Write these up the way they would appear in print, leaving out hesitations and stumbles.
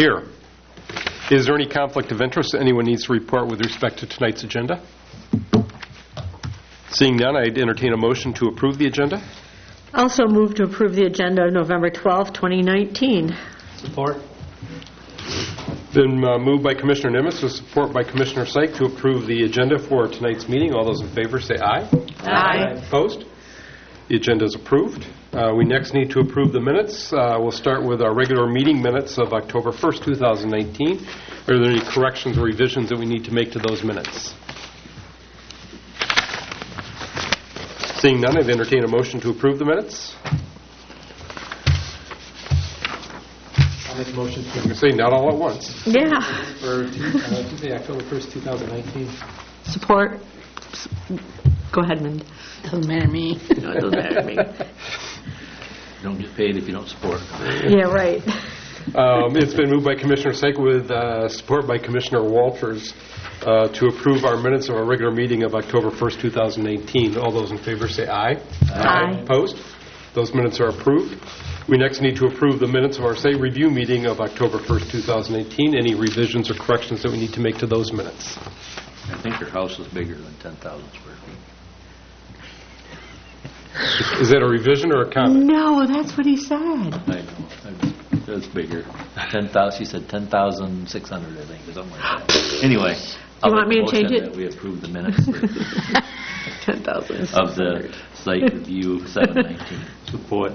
Here. Is there any conflict of interest that anyone needs to report with respect to tonight's agenda? Seeing none, I'd entertain a motion to approve the agenda. Also move to approve the agenda of November 12, 2019. Support. Been moved by Commissioner Nimitz with support by Commissioner Syke to approve the agenda for tonight's meeting. All those in favor say aye. Aye. Opposed? The agenda is approved. We next need to approve the minutes. We'll start with our regular meeting minutes of October 1st, 2019. Are there any corrections or revisions that we need to make to those minutes? Seeing none, I'd entertain a motion to approve the minutes. I'll make a motion I'm going to say not all at once. Yeah. for Tuesday, October 1st, 2019. Support. Go ahead, Mindy. Doesn't matter to me. No, it doesn't matter to me. You don't get paid if you don't support. Yeah, right. It's been moved by Commissioner Syke with support by Commissioner Walters to approve our minutes of our regular meeting of October 1st, 2018. All those in favor say aye. Aye. Opposed? Those minutes are approved. We next need to approve the minutes of our review meeting of October 1st, 2018. Any revisions or corrections that we need to make to those minutes? I think your house is bigger than 10,000 square feet. Is that a revision or a comment? No, that's what he said. I know. That's bigger. 10,000. She said 10,600, I think, or something like that. Anyway, You want me to change it? That we approve the minutes 10,000. of the site review 719. Support.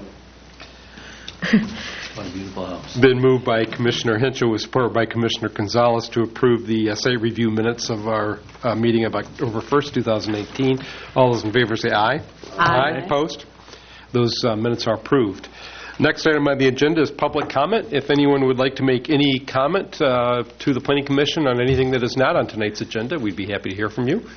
What a beautiful house. Been moved by Commissioner Henschel with support by Commissioner Gonzalez to approve the site review minutes of our meeting of October 1st, 2018. All those in favor say aye. Aye. Opposed? Those minutes are approved. Next item on the agenda is public comment. If anyone would like to make any comment to the Planning Commission on anything that is not on tonight's agenda, we'd be happy to hear from you.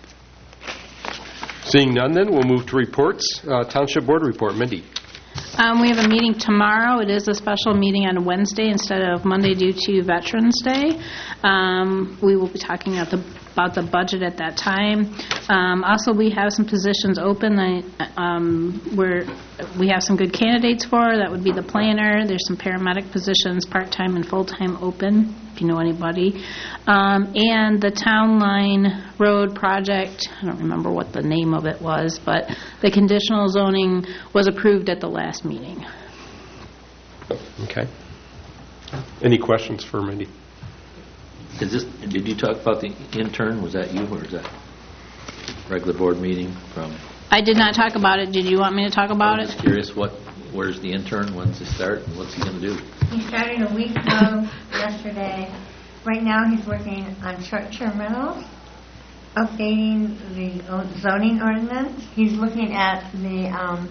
Seeing none, then, we'll move to reports. Township Board report. Mindy. We have a meeting tomorrow. It is a special meeting on Wednesday instead of Monday due to Veterans Day. We will be talking about the budget at that time. Also, we have some positions open where we have some good candidates for. That would be the planner. There's some paramedic positions, part-time and full-time open, if you know anybody. And the Town Line Road project, I don't remember what the name of it was, but the conditional zoning was approved at the last meeting. Okay. Any questions for Mindy? Did you talk about the intern? Was that you, or is that regular board meeting from? I did not talk about it. Did you want me to talk about I'm it? just curious, where's the intern? When's he start, and what's he going to do? He started a week ago yesterday. Right now he's working on short-term rentals, updating the zoning ordinance. He's looking at the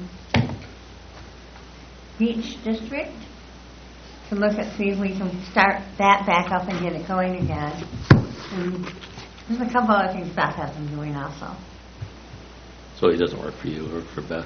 beach district to look at, see if we can start that back up and get it going again. And there's a couple other things Beth has been doing also. So he doesn't work for you or for Beth?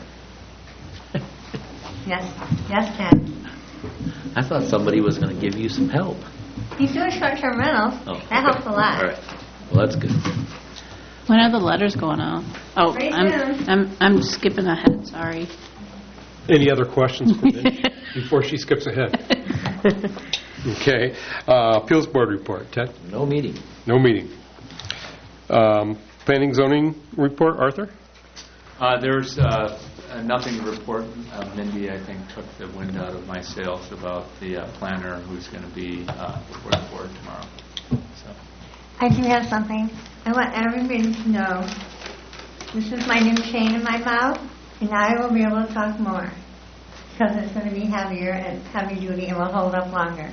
Yes, Ken. I thought somebody was going to give you some help. He's doing short-term rentals. Oh, That okay. helps a lot. All right. Well, that's good. When are the letters going out? Oh, Pretty soon. I'm skipping ahead. Sorry. Any other questions for Mindy before she skips ahead? Okay. Appeals Board report. Ted? No meeting. No meeting. Planning zoning report. Arthur? There's nothing to report. Mindy, I think, took the wind out of my sails about the planner who's going to be before the board tomorrow. So. I do have something. I want everybody to know this is my new chain in my mouth, and I will be able to talk more because it's going to be heavier and heavy duty and will hold up longer.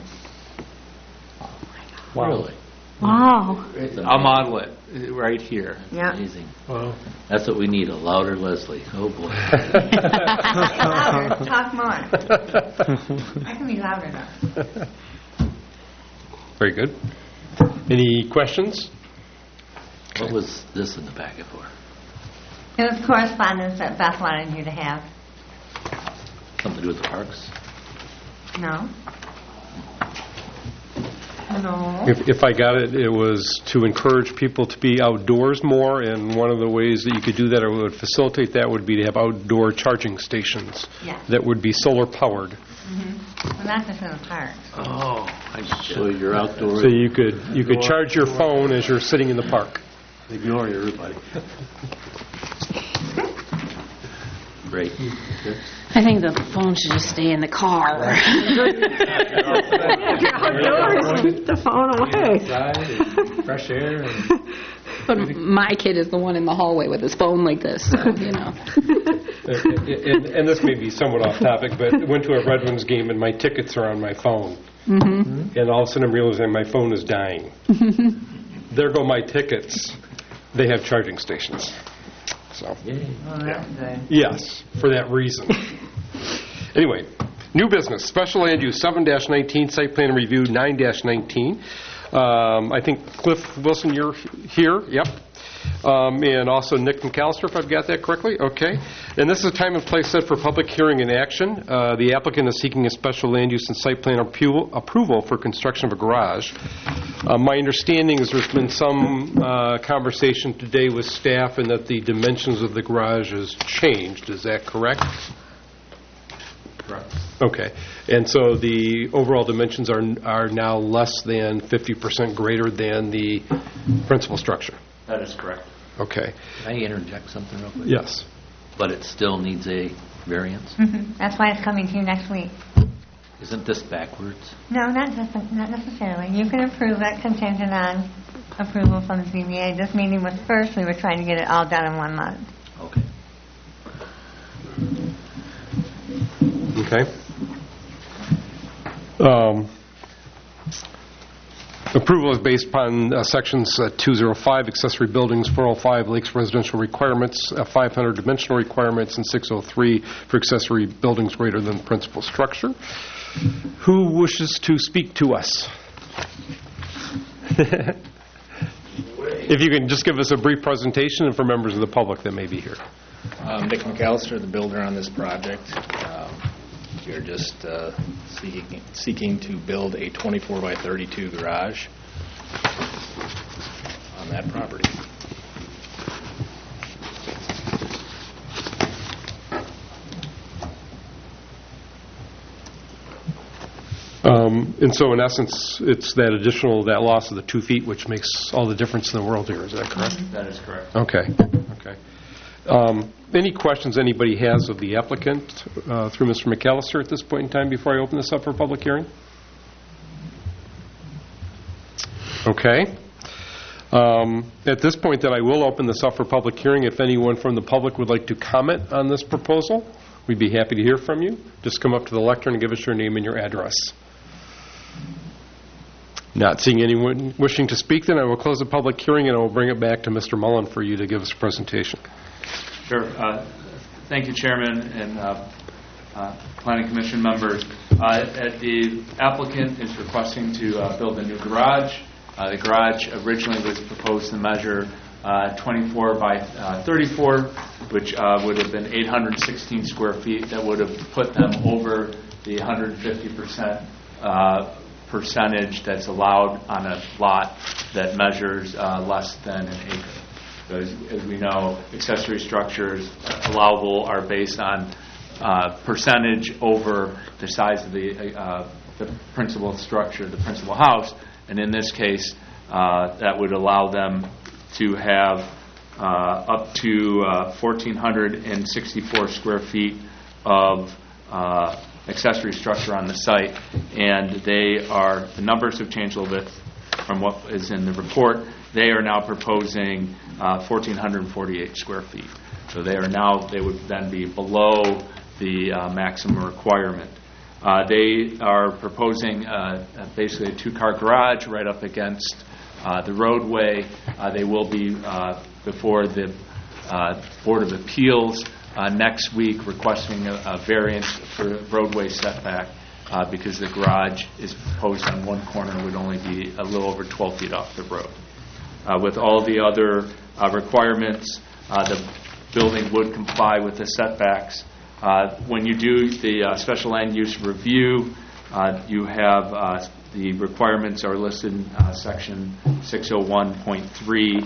Wow. Really? Wow. I'll model it right here. Yeah. Amazing. Wow. That's what we need, a louder Leslie. Oh, boy. Louder, talk more. I can be louder though. Very good. Any questions? What was this in the packet for? It was correspondence that Beth wanted you to have. Something to do with the parks? No. No. If I got it, it was to encourage people to be outdoors more, and one of the ways that you could do that or would facilitate that would be to have outdoor charging stations Yeah. that would be solar powered. Mm-hmm. And not just in the park. Oh, so you're outdoors. So you could charge your phone as you're sitting in the park. Ignore everybody. Great. I think the phone should just stay in the car. Outdoors, keep the phone away. Outside, and fresh air, and But my kid is the one in the hallway with his phone like this, so, you know. And this may be somewhat off topic, but I went to a Red Wings game and my tickets are on my phone. Mm-hmm. And all of a sudden I'm realizing my phone is dying. There go my tickets. They have charging stations. So, Oh, that's good. yes, for that reason. Anyway, new business, special land use 7-19, site plan review 9-19. I think Cliff Wilson, you're here. Yep. And also Nick McAllister, if I've got that correctly. Okay. And this is a time and place set for public hearing and action. The applicant is seeking a special land use and site plan approval for construction of a garage. My understanding is there's been some conversation today with staff and that the dimensions of the garage has changed. Is that correct? Correct. Okay. And so the overall dimensions are now less than 50% greater than the principal structure. That is correct. Okay. Can I interject something real quick? Yes. But it still needs a variance? That's why it's coming to you next week. Isn't this backwards? No, not necessarily. You can approve it contingent on approval from the ZBA. This meeting was first. We were trying to get it all done in 1 month. Okay. Okay. Approval is based upon sections 205, accessory buildings, 405, lakes residential requirements, 500 dimensional requirements, and 603 for accessory buildings greater than principal structure. Who wishes to speak to us? If you can just give us a brief presentation and for members of the public that may be here. Nick McAllister, the builder on this project. We're just seeking to build a 24 by 32 garage on that property. And so in essence, it's that loss of the 2 feet, which makes all the difference in the world here. Is that correct? That is correct. Okay. Okay. Any questions anybody has of the applicant through Mr. McAllister at this point in time before I open this up for public hearing? Okay. At this point, then, I will open this up for public hearing. If anyone from the public would like to comment on this proposal, we'd be happy to hear from you. Just come up to the lectern and give us your name and your address. Not seeing anyone wishing to speak, then I will close the public hearing and I will bring it back to Mr. Mullen for you to give us a presentation. Sure. Thank you, Chairman and Planning Commission members. The applicant is requesting to build a new garage. The garage originally was proposed to measure 24 by 34, which would have been 816 square feet. That would have put them over the 150% percentage that's allowed on a lot that measures less than an acre. So as we know, accessory structures allowable are based on percentage over the size of the principal structure, the principal house. And in this case, that would allow them to have up to 1,464 square feet of accessory structure on the site. And the numbers have changed a little bit from what is in the report. They are now proposing 1,448 square feet. So they would then be below the maximum requirement. They are proposing basically a 2-car garage right up against the roadway. They will be before the Board of Appeals next week requesting a variance for roadway setback because the garage is proposed on one corner and would only be a little over 12 feet off the road. With all the other requirements, the building would comply with the setbacks. When you do the special land use review, you have the requirements are listed in section 601.3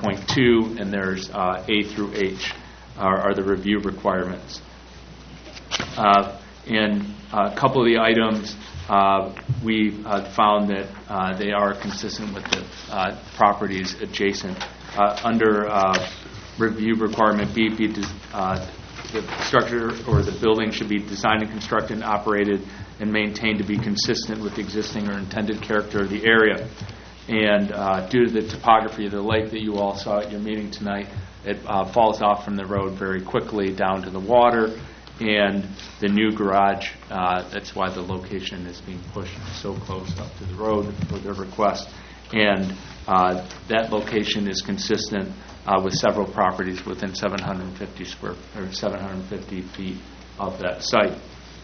601.2, and there's A through H are the review requirements. And a couple of the items, we found that they are consistent with the properties adjacent. Under review requirement B, the structure or the building should be designed and constructed and operated and maintained to be consistent with the existing or intended character of the area. And due to the topography of the lake that you all saw at your meeting tonight, it falls off from the road very quickly down to the water. And the new garage, that's why the location is being pushed so close up to the road for their request. And that location is consistent with several properties within 750 feet of that site.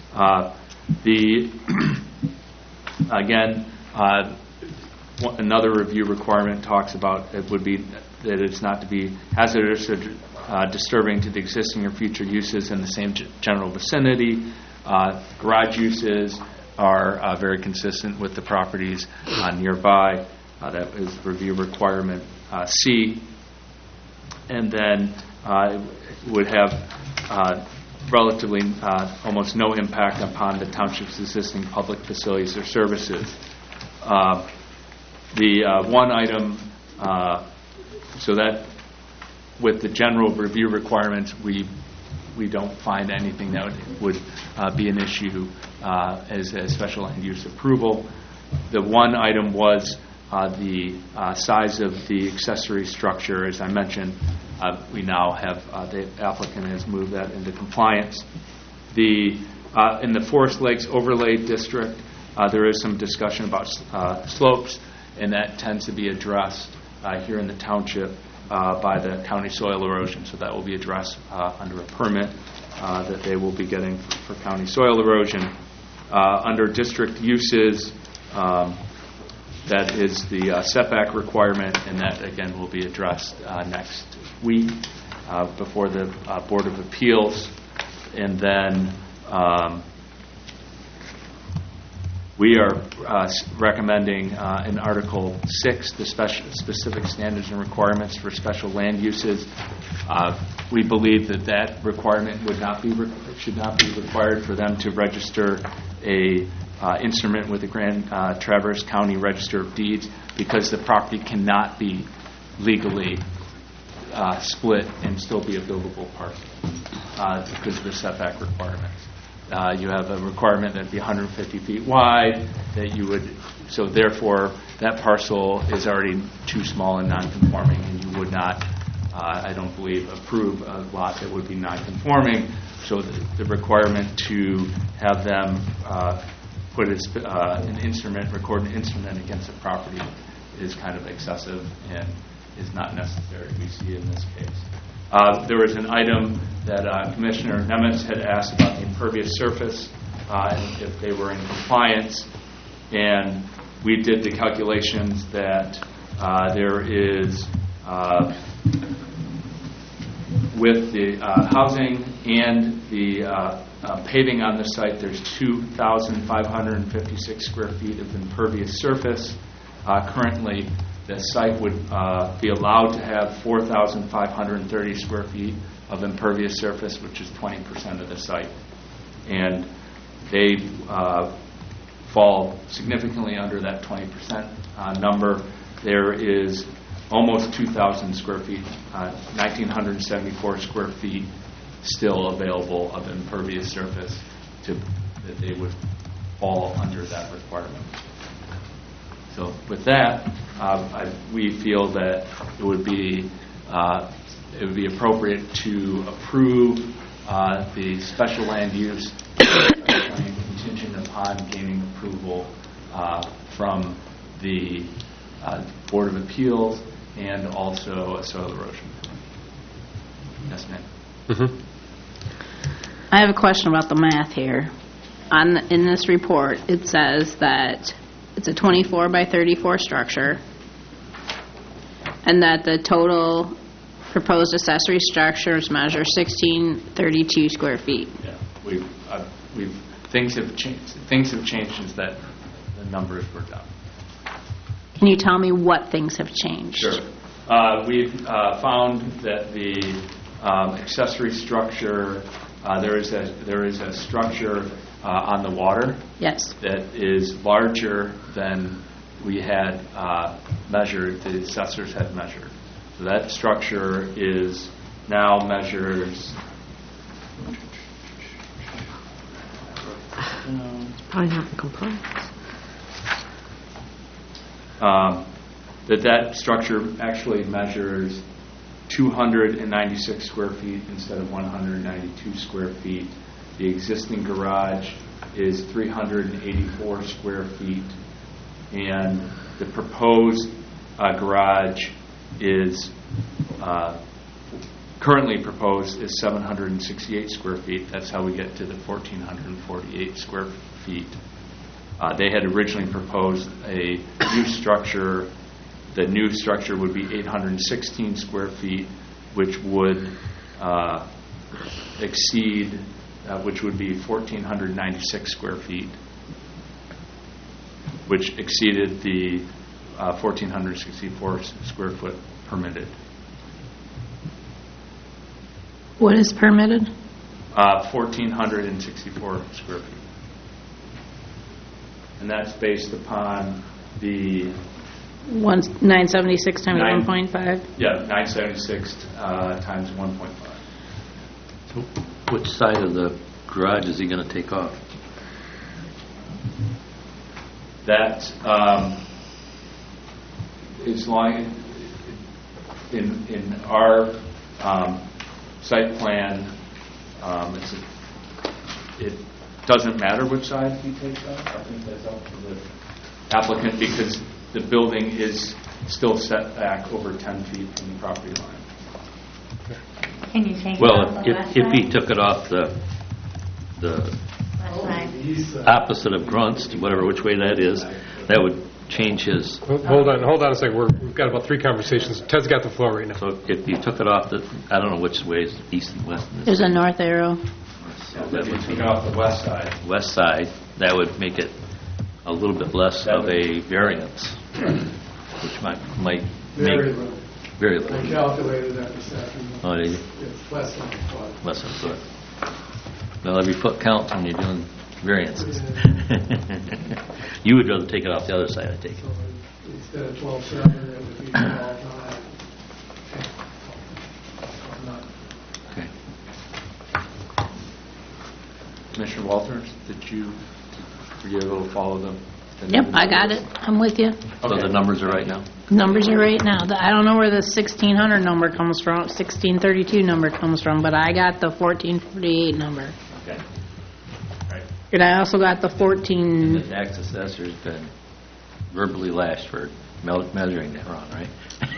Another review requirement talks about it would be that it's not to be hazardous or disturbing to the existing or future uses in the same general vicinity. Garage uses are very consistent with the properties nearby. That is review requirement C. And then it would have relatively almost no impact upon the township's existing public facilities or services. The one item, so that with the general review requirements, we don't find anything that would be an issue as a special land use approval. The one item was the size of the accessory structure. As I mentioned, we now have the applicant has moved that into compliance. In the Forest Lakes Overlay District, there is some discussion about slopes, and that tends to be addressed here in the township by the county soil erosion. So that will be addressed under a permit that they will be getting for county soil erosion. Under district uses, that is the setback requirement, and that again will be addressed next week before the Board of Appeals. And then we are recommending in Article 6 the specific standards and requirements for special land uses. We believe that requirement should not be required for them to register a instrument with the Grand Traverse County Register of Deeds, because the property cannot be legally split and still be a buildable parcel because of the setback requirements. You have a requirement that be 150 feet wide, so therefore that parcel is already too small and non-conforming, and you would not, I don't believe, approve a lot that would be non-conforming. So the requirement to have them record an instrument against the property is kind of excessive and is not necessary, we see in this case. There was an item that Commissioner Nemitz had asked about the impervious surface, and if they were in compliance, and we did the calculations that there is, with the housing and the paving on the site, there's 2,556 square feet of impervious surface. Currently, the site would be allowed to have 4,530 square feet of impervious surface, which is 20% of the site. And they fall significantly under that 20% number. There is almost 2,000 square feet, 1,974 square feet still available of impervious surface that they would fall under that requirement. So with that, we feel that it would be appropriate to approve the special land use contingent upon gaining approval from the Board of Appeals and also a soil erosion. Yes, ma'am. Mm-hmm. I have a question about the math here. In this report, it says that it's a 24 by 34 structure, and that the total proposed accessory structures measure 1,632 square feet. Yeah, things have changed. Things have changed since that the numbers were done. Can you tell me what things have changed? Sure. We've found that the accessory structure there is a structure on the water Yes. that is larger than we had measured, the assessors had measured. So that structure is now measures, Probably not in compliance. that structure actually measures 296 square feet instead of 192 square feet. The existing garage is 384 square feet, and the proposed garage is currently proposed is 768 square feet. That's how we get to the 1,448 square feet. They had originally proposed a new structure. The new structure would be 816 square feet, which would exceed, which would be 1,496 square feet, which exceeded the 1,464 square foot permitted. What is permitted? 1,464 square feet. And that's based upon the 976 times Nine. 1.5? Yeah, 976 times 1.5. So which side of the garage is he going to take off? That is long in our site plan. It doesn't matter which side he takes off. I think that's up to the applicant because the building is still set back over 10 feet from the property line. Can you take it Well, off the west if he side? took it off the West side. opposite of Grunst, whatever, which way that is, that would change his. Hold on a second. We've got about 3 conversations. Ted's got the floor right now. So if you took it off the, I don't know which way is east and west. in this. There's a north arrow. So If that you would took be it off the west side, west side. That would make it a little bit less That of would- a variance, which might make Very little. very I little. calculated that this afternoon. Oh, did you? It's less than a foot. Less than a foot. Well, every foot counts when you're doing variances. You would rather take it off the other side, I take it. So instead of 12.7, it would be 12.9. Okay. Commissioner Walters, were you able to follow them? Yep, I got it. I'm with you. So the numbers are right now? Numbers are right now. I don't know where the 1,600 number comes from, 1,632 number comes from, but I got the 1,448 number. Okay. Right. And I also got the 14... The tax assessor's been verbally lashed for measuring that wrong, right?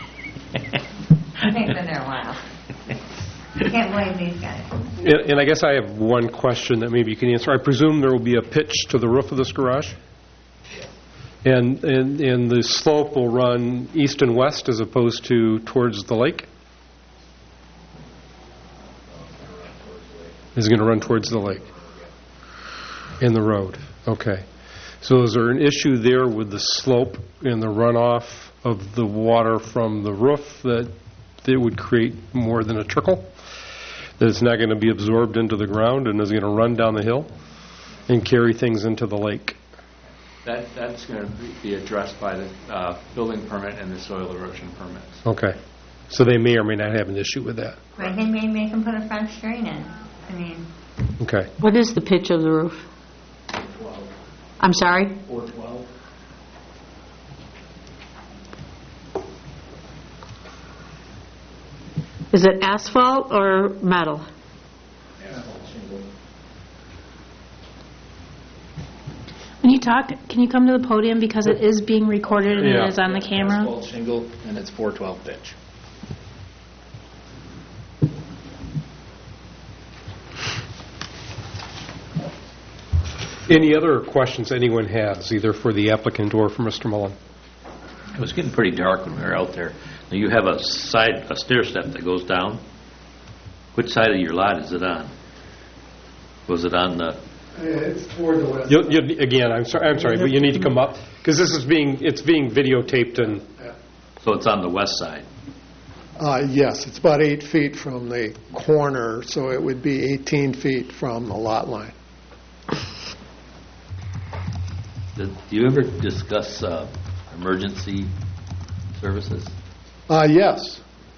I think been there a while. Can't blame these guys. And I guess I have one question that maybe you can answer. I presume there will be a pitch to the roof of this garage? And the slope will run east and west as opposed to towards the lake? Is it going to run towards the lake? In the road, okay. So is there an issue there with the slope and the runoff of the water from the roof that it would create more than a trickle? That it's not going to be absorbed into the ground and is going to run down the hill and carry things into the lake? That's going to be addressed by the building permit and the soil erosion permits. Okay. So they may or may not have an issue with that. Right, they may make them put a French drain in. I mean, Okay. What is the pitch of the roof? I'm sorry? 412. Is it asphalt or metal? When you talk, can you come to the podium because it is being recorded and Yeah. it is on the camera? Asphalt shingle, and it's 412 pitch. Any other questions anyone has, either for the applicant or for Mr. Mullen? It was getting pretty dark when we were out there. Now, you have a stair step that goes down. Which side of your lot is it on? Was it on the, It's toward the west. Again, I'm sorry, but you need to come up, because it's being videotaped and, so it's on the west side? Yes, it's about 8 feet from the corner, so it would be 18 feet from the lot line. Do you ever discuss emergency services? Yes.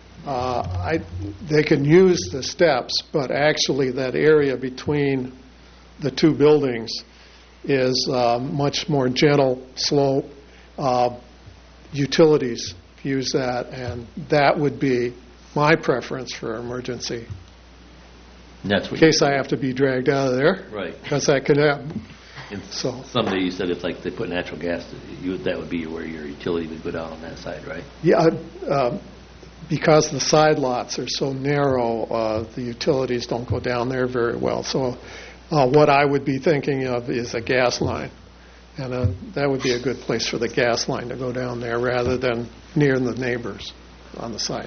They can use the steps, but actually that area between the two buildings is much more gentle slope. Utilities use that, and that would be my preference for emergency, That's in what case I have to be dragged out of there, Right. because that could happen. And So- someday you said if like they put natural gas, that would be where your utility would go down on that side, right? Yeah, because the side lots are so narrow, the utilities don't go down there very well. So what I would be thinking of is a gas line. And that would be a good place for the gas line to go down there rather than near the neighbors on the side.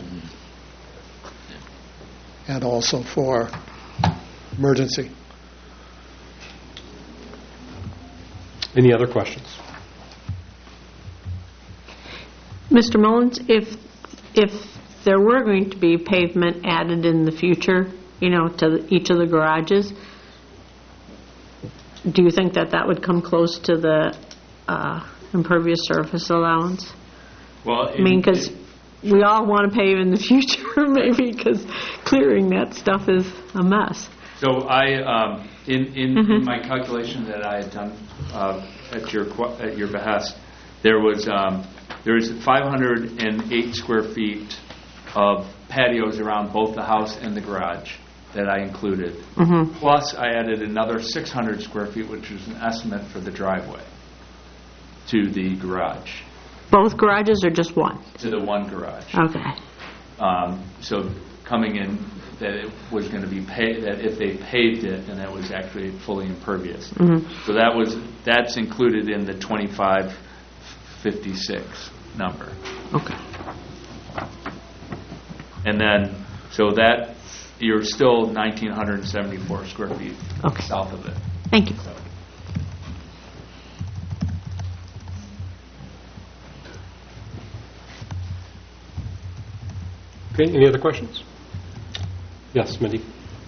And also for emergency. Any other questions? Mr. Mullins, if there were going to be pavement added in the future, to each of the garages, do you think that would come close to the impervious surface allowance? Well, I mean, because we all want to pave in the future, maybe, because clearing that stuff is a mess. So I, in my calculation that I had done at your behest, there was 508 square feet of patios around both the house and the garage that I included. Plus, I added another 600 square feet, which was an estimate for the driveway to the garage, Both garages or just one? to the one garage. Okay. So coming in, that it was going to be that if they paved it, and that was actually fully impervious. So that's included in the 2556 number. Okay. And then, so that, you're still 1,974 square feet Okay. south of it. Thank you. Okay, any other questions? Yes, Mindy?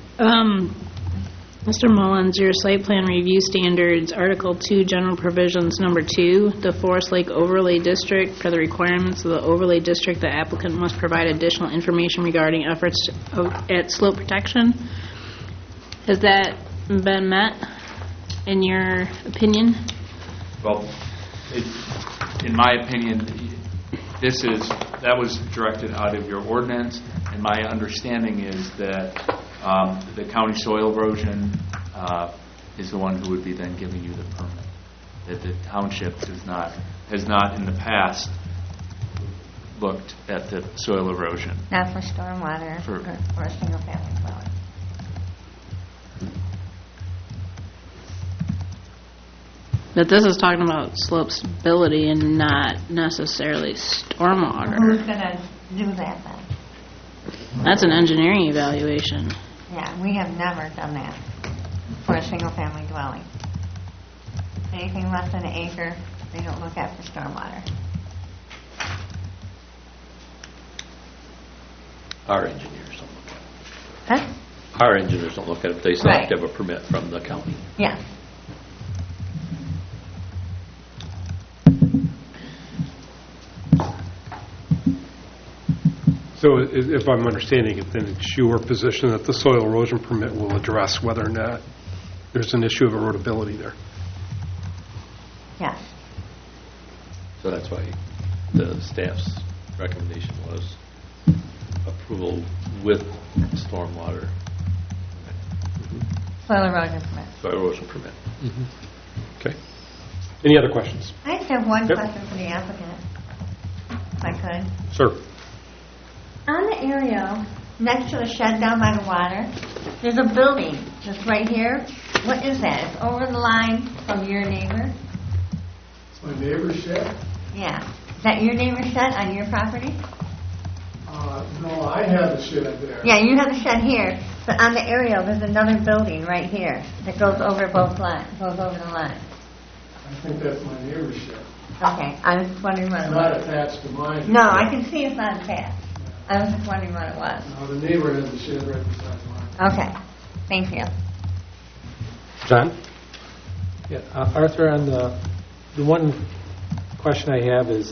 Mr. Mullins, your site plan review standards, Article 2, General Provisions, Number 2, the Forest Lake Overlay District. For the requirements of the overlay district, the applicant must provide additional information regarding efforts at slope protection. Has that been met, in your opinion? Well, in my opinion, that was directed out of your ordinance, and my understanding is that the county soil erosion is the one who would be then giving you the permit. That the township has not in the past looked at the soil erosion. Not for stormwater For- or a single-family dwelling. But this is talking about slope stability and not necessarily stormwater. Who's going to do that then? That's an engineering evaluation. Yeah, we have never done that for a single-family dwelling. Anything less than an acre, they don't look at for stormwater. Our engineers don't look at Huh? it. Our engineers don't look at it. They still have Right. to have a permit from the county. Yeah. So if I'm understanding it, then it's your position that the soil erosion permit will address whether or not there's an issue of erodibility there. Yes. So that's why the staff's recommendation was approval with stormwater, Soil erosion permit. soil erosion permit. Okay. Any other questions? I just have one Yep. question for the applicant, if I could. Sir? On the aerial, next to the shed down by the water, there's a building just right here. What is that? It's over the line from your neighbor? It's my neighbor's shed? Yeah. Is that your neighbor's shed on your property? No, I have a shed there. Yeah, you have a shed here, but on the aerial, there's another building right here that goes over both lines, goes over the line. I think that's my neighbor's shed. Okay, I was just wondering what It's it not was. attached to mine. No, I can see it's not attached. I was just wondering what it was. The neighbor has the shed right beside mine. Okay, thank you. John? Yeah, Arthur, on the one question I have is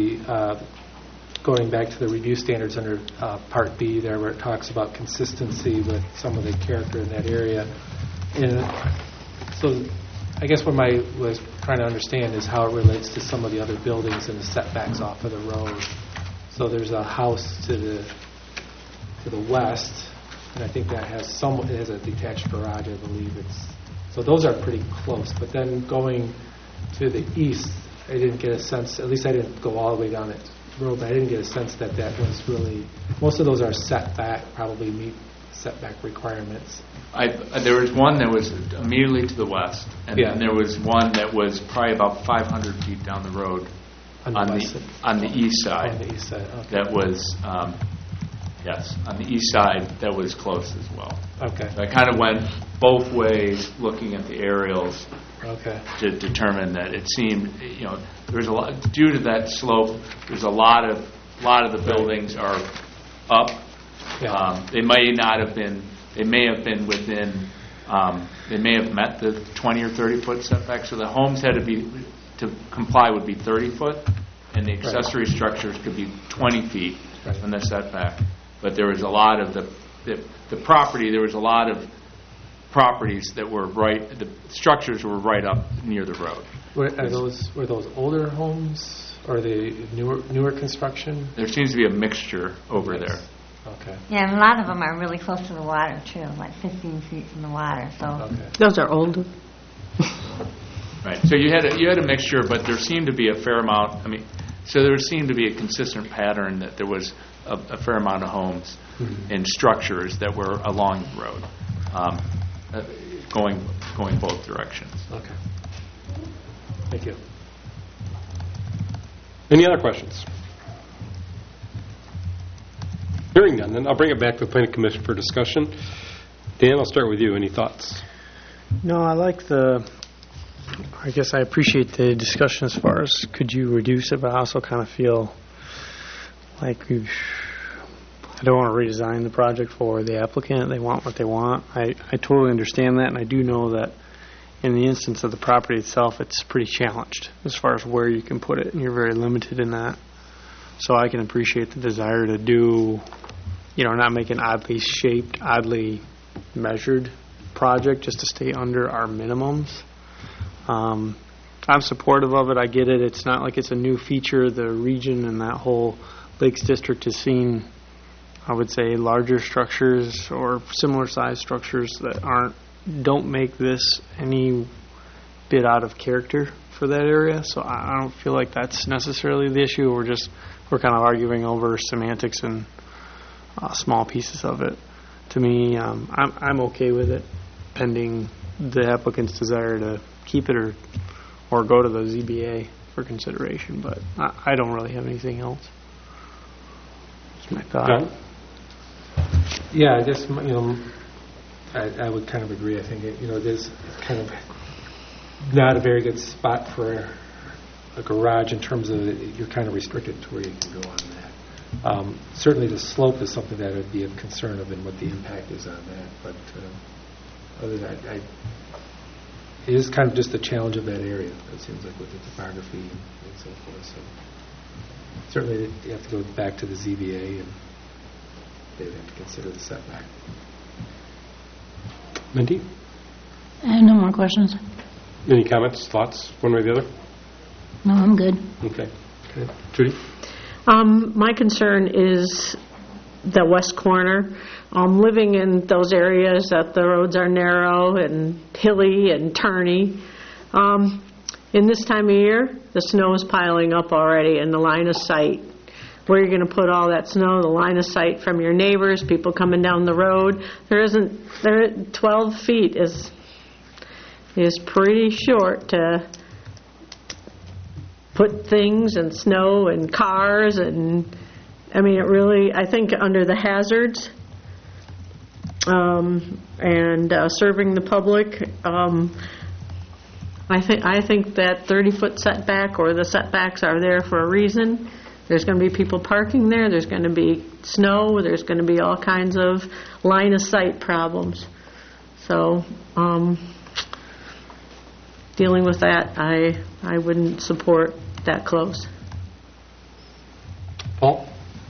going back to the review standards under Part B there, where it talks about consistency with some of the character in that area. And so I guess what I was trying to understand is how it relates to some of the other buildings and the setbacks off of the road. So there's a house to the west, and I think that has it has a detached garage, I believe. So those are pretty close. But then going to the east, I didn't get a sense, at least I didn't go all the way down that road, but I didn't get a sense that was really, most of those are setback, probably meet setback requirements. There was one that was immediately to the west, and Yeah. then there was one that was probably about 500 feet down the road on the east side. On the east side, okay. That was, yes, on the east side that was close as well. Okay, So I kind of went both ways looking at the aerials okay. to determine that it seemed, there's a lot, due to that slope, there's a lot of the buildings are up. Yeah. They may have been within, they may have met the 20 or 30 foot setback. So the homes had to comply would be 30 foot, and the accessory structures could be 20 feet from the setback. But there was a lot of the property, there was a lot of properties that were the structures were right up near the road. Were those older homes or the newer construction? There seems to be a mixture over there. Okay. Yeah, and a lot of them are really close to the water, too, like 15 feet from the water, so. Okay. Those are old. Right. So you had a mixture, but there seemed to be a fair amount. So there seemed to be a consistent pattern that there was a fair amount of homes and structures that were along the road, going both directions. Okay. Thank you. Any other questions? Hearing none, then I'll bring it back to the Planning Commission for discussion. Dan, I'll start with you. Any thoughts? No, I guess I appreciate the discussion as far as could you reduce it, but I also kind of feel like I don't want to redesign the project for the applicant. They want what they want. I totally understand that, and I do know that in the instance of the property itself, it's pretty challenged as far as where you can put it, and you're very limited in that. So I can appreciate the desire to do, not make an oddly shaped, oddly measured project just to stay under our minimums. I'm supportive of it. I get it. It's not like it's a new feature. The region and that whole Lakes District has seen, I would say, larger structures or similar size structures that don't make this any bit out of character for that area. So I don't feel like that's necessarily the issue. We're kind of arguing over semantics and small pieces of it. To me, I'm okay with it, pending the applicant's desire to keep it or go to the ZBA for consideration. But I don't really have anything else. That's my thought. John? Yeah, I guess, I would kind of agree. I think, it is kind of not a very good spot for a garage in terms of you're kind of restricted to where you can go on that. Certainly the slope is something that would be of concern of and what the impact is on that. But other than that, it is kind of just a challenge of that area, it seems like, with the topography and so forth. So certainly you have to go back to the ZBA and they would have to consider the setback. Mindy? I have no more questions. Any comments, thoughts, one way or the other? No, I'm good. Okay. Judy? My concern is the west corner. Living in those areas that the roads are narrow and hilly and turny. In this time of year, the snow is piling up already in the line of sight. Where are you going to put all that snow? The line of sight from your neighbors, people coming down the road. 12 feet is pretty short to put things and snow and cars and I think under the hazards and serving the public, I think that 30-foot setback or the setbacks are there for a reason. There's going to be people parking there, there's going to be snow, there's going to be all kinds of line-of-sight problems. So, dealing with that, I wouldn't support that close. Paul?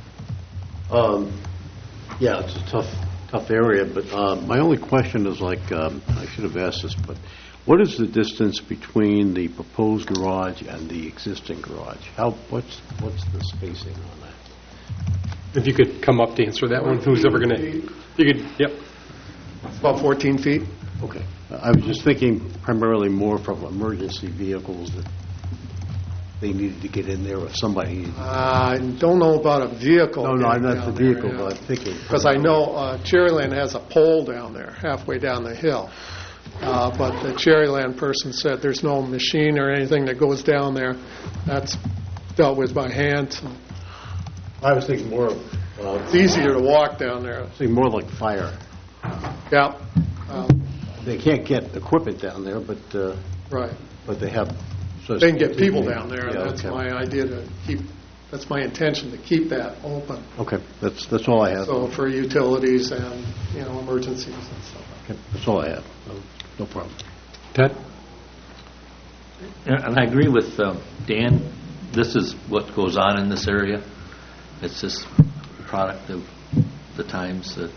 Yeah, it's a tough area, but my only question is I should have asked this, but what is the distance between the proposed garage and the existing garage? What's the spacing on that? If you could come up to answer that one, who's ever going to... You could, yep. It's about 14 feet. Okay. I was just thinking primarily more from emergency vehicles that they needed to get in there if somebody needed. I don't know about a vehicle. No, not the vehicle, yeah. but I'm thinking. Because I know Cherryland has a pole down there, halfway down the hill. But the Cherryland person said there's no machine or anything that goes down there. That's dealt with by hand. So I was thinking more of... it's easier to walk down there. I was thinking more like fire. Yeah. They can't get equipment down there, but Right. but they have... So They can get people down there, and Yeah, that's okay. my idea to keep, that's my intention, to keep that open. Okay, that's all I have. So for utilities and, emergencies and stuff. Okay, that's all I have. No problem. Ted? And I agree with Dan. This is what goes on in this area. It's just a product of the times that,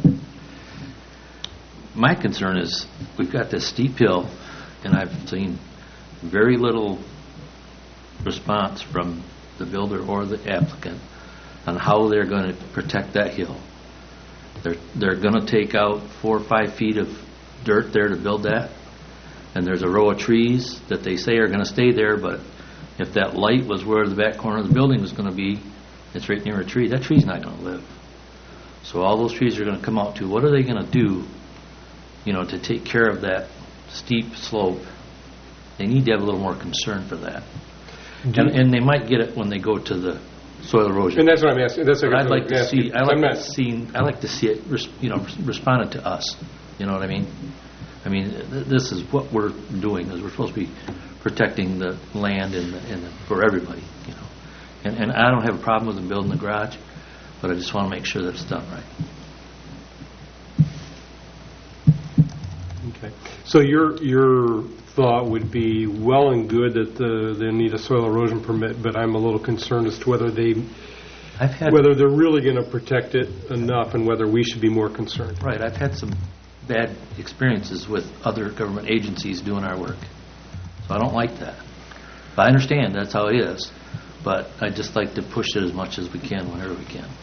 My concern is we've got this steep hill, and I've seen very little response from the builder or the applicant on how they're going to protect that hill. They're going to take out 4 or 5 feet of dirt there to build that, and there's a row of trees that they say are going to stay there, but if that light was where the back corner of the building was going to be, it's right near a tree, that tree's not going to live. So all those trees are going to come out too. What are they going to do, to take care of that steep slope? They need to have a little more concern for that. And they might get it when they go to the soil erosion. And that's what I'm asking. That's what But I'd like to see. I like to see it. Responded to us. You know what I mean? I mean, this is what we're doing. Is we're supposed to be protecting the land and for everybody. And I don't have a problem with them building the garage, but I just want to make sure that it's done right. Okay. So your thought would be well and good that they need a soil erosion permit, but I'm a little concerned as to whether whether they're really going to protect it enough, and whether we should be more concerned. Right. I've had some bad experiences with other government agencies doing our work, so I don't like that. But I understand that's how it is, but I just like to push it as much as we can whenever we can.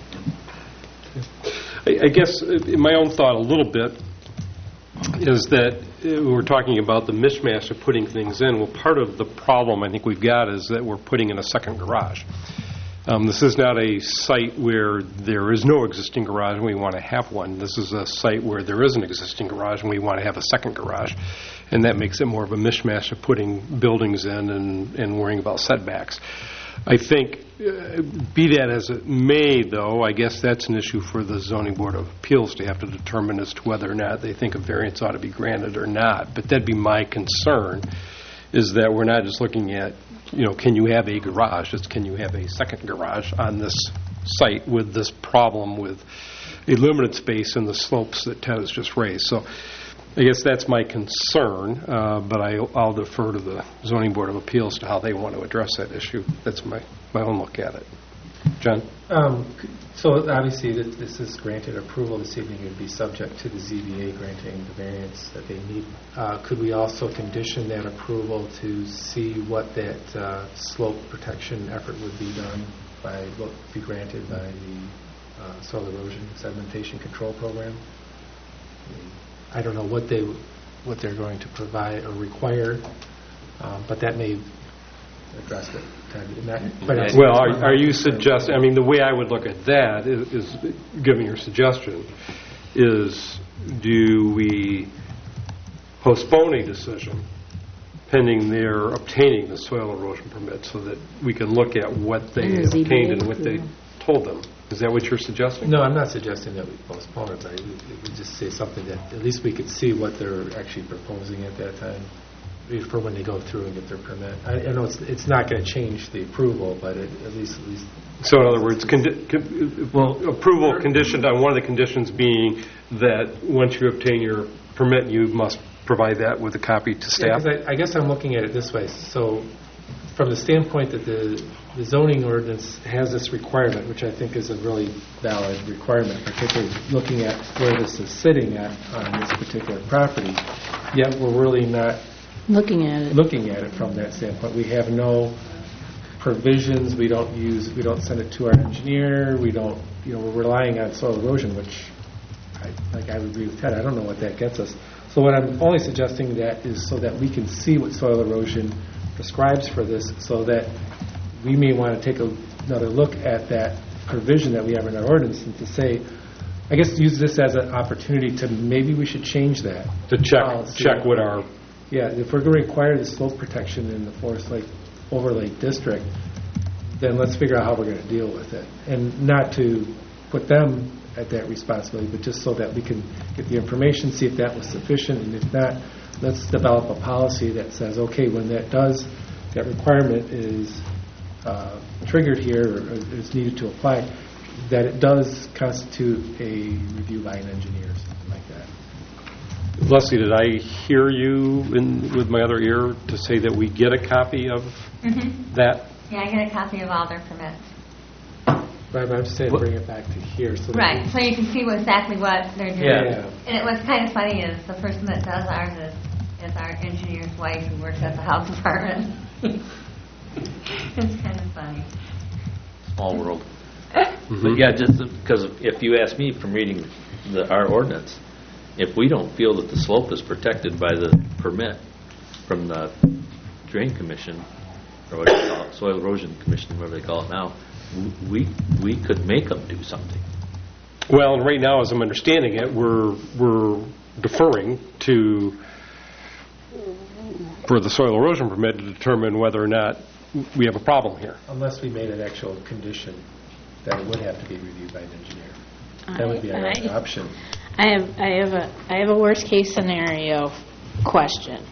I guess my own thought a little bit is that we're talking about the mishmash of putting things in. Well, part of the problem I think we've got is that we're putting in a second garage. This is not a site where there is no existing garage and we want to have one. This is a site where there is an existing garage and we want to have a second garage. And that makes it more of a mishmash of putting buildings in and worrying about setbacks. I think, be that as it may, though, I guess that's an issue for the Zoning Board of Appeals to have to determine as to whether or not they think a variance ought to be granted or not. But that'd be my concern, is that we're not just looking at, can you have a garage? It's can you have a second garage on this site with this problem with a limited space and the slopes that Ted has just raised. So I guess that's my concern, but I'll defer to the Zoning Board of Appeals to how they want to address that issue. That's my own look at it. John? So obviously, this is granted approval this evening. It would be subject to the ZBA granting the variance that they need. Could we also condition that approval to see what that slope protection effort would be done by what would be granted by the soil erosion sedimentation control program? I don't know what they're going to provide or require, but that may address it. Well, are you suggesting, the way I would look at that is giving your suggestion, is do we postpone a decision pending their obtaining the soil erosion permit so that we can look at what they obtained and what they told them? Is that what you're suggesting? No, I'm not suggesting that we postpone it, but we just say something that at least we could see what they're actually proposing at that time. for when they go through and get their permit. I know it's not going to change the approval, but at least. So in other words, approval conditioned on one of the conditions being that once you obtain your permit, you must provide that with a copy to staff? Yeah, 'cause I guess I'm looking at it this way. So from the standpoint that the zoning ordinance has this requirement, which I think is a really valid requirement, particularly looking at where this is sitting at on this particular property, yet we're really not Looking at it from that standpoint. We have no provisions. We don't send it to our engineer. We're relying on soil erosion, which I would agree with Ted. I don't know what that gets us. So what I'm only suggesting that is so that we can see what soil erosion prescribes for this, so that we may want to take another look at that provision that we have in our ordinance and to say, I guess use this as an opportunity to maybe we should change that. To check what our... Yeah, if we're going to require the slope protection in the Forest Lake Overlay District, then let's figure out how we're going to deal with it. And not to put them at that responsibility, but just so that we can get the information, see if that was sufficient, and if not, let's develop a policy that says, okay, when that requirement is triggered here or is needed to apply, that it does constitute a review by an engineer or something like that. Leslie, did I hear you with my other ear to say that we get a copy of that? Yeah, I get a copy of all their permits. Right, but I'm just saying bring it back to here. So Right, so you can see exactly what they're doing. Yeah. And what's kind of funny is the person that does ours is our engineer's wife who works at the health department. It's kind of funny. Small world. But yeah, just because if you ask me from reading our ordinance, if we don't feel that the slope is protected by the permit from the Drain Commission, or what they call it, Soil Erosion Commission, whatever they call it now, we could make them do something. Well, and right now, as I'm understanding it, we're deferring for the soil erosion permit to determine whether or not we have a problem here. Unless we made an actual condition that it would have to be reviewed by an engineer. That would be an option. I have a worst case scenario question.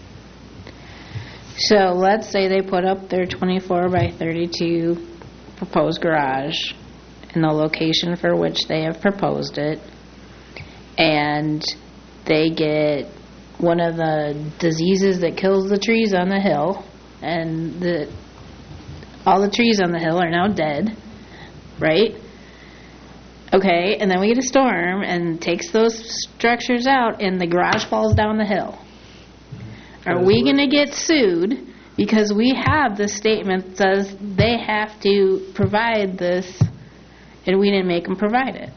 So let's say they put up their 24 by 32 proposed garage in the location for which they have proposed it, and they get one of the diseases that kills the trees on the hill, and all the trees on the hill are now dead, right? Okay, and then we get a storm and takes those structures out, and the garage falls down the hill. Are we going to get sued because we have this statement that says they have to provide this, and we didn't make them provide it?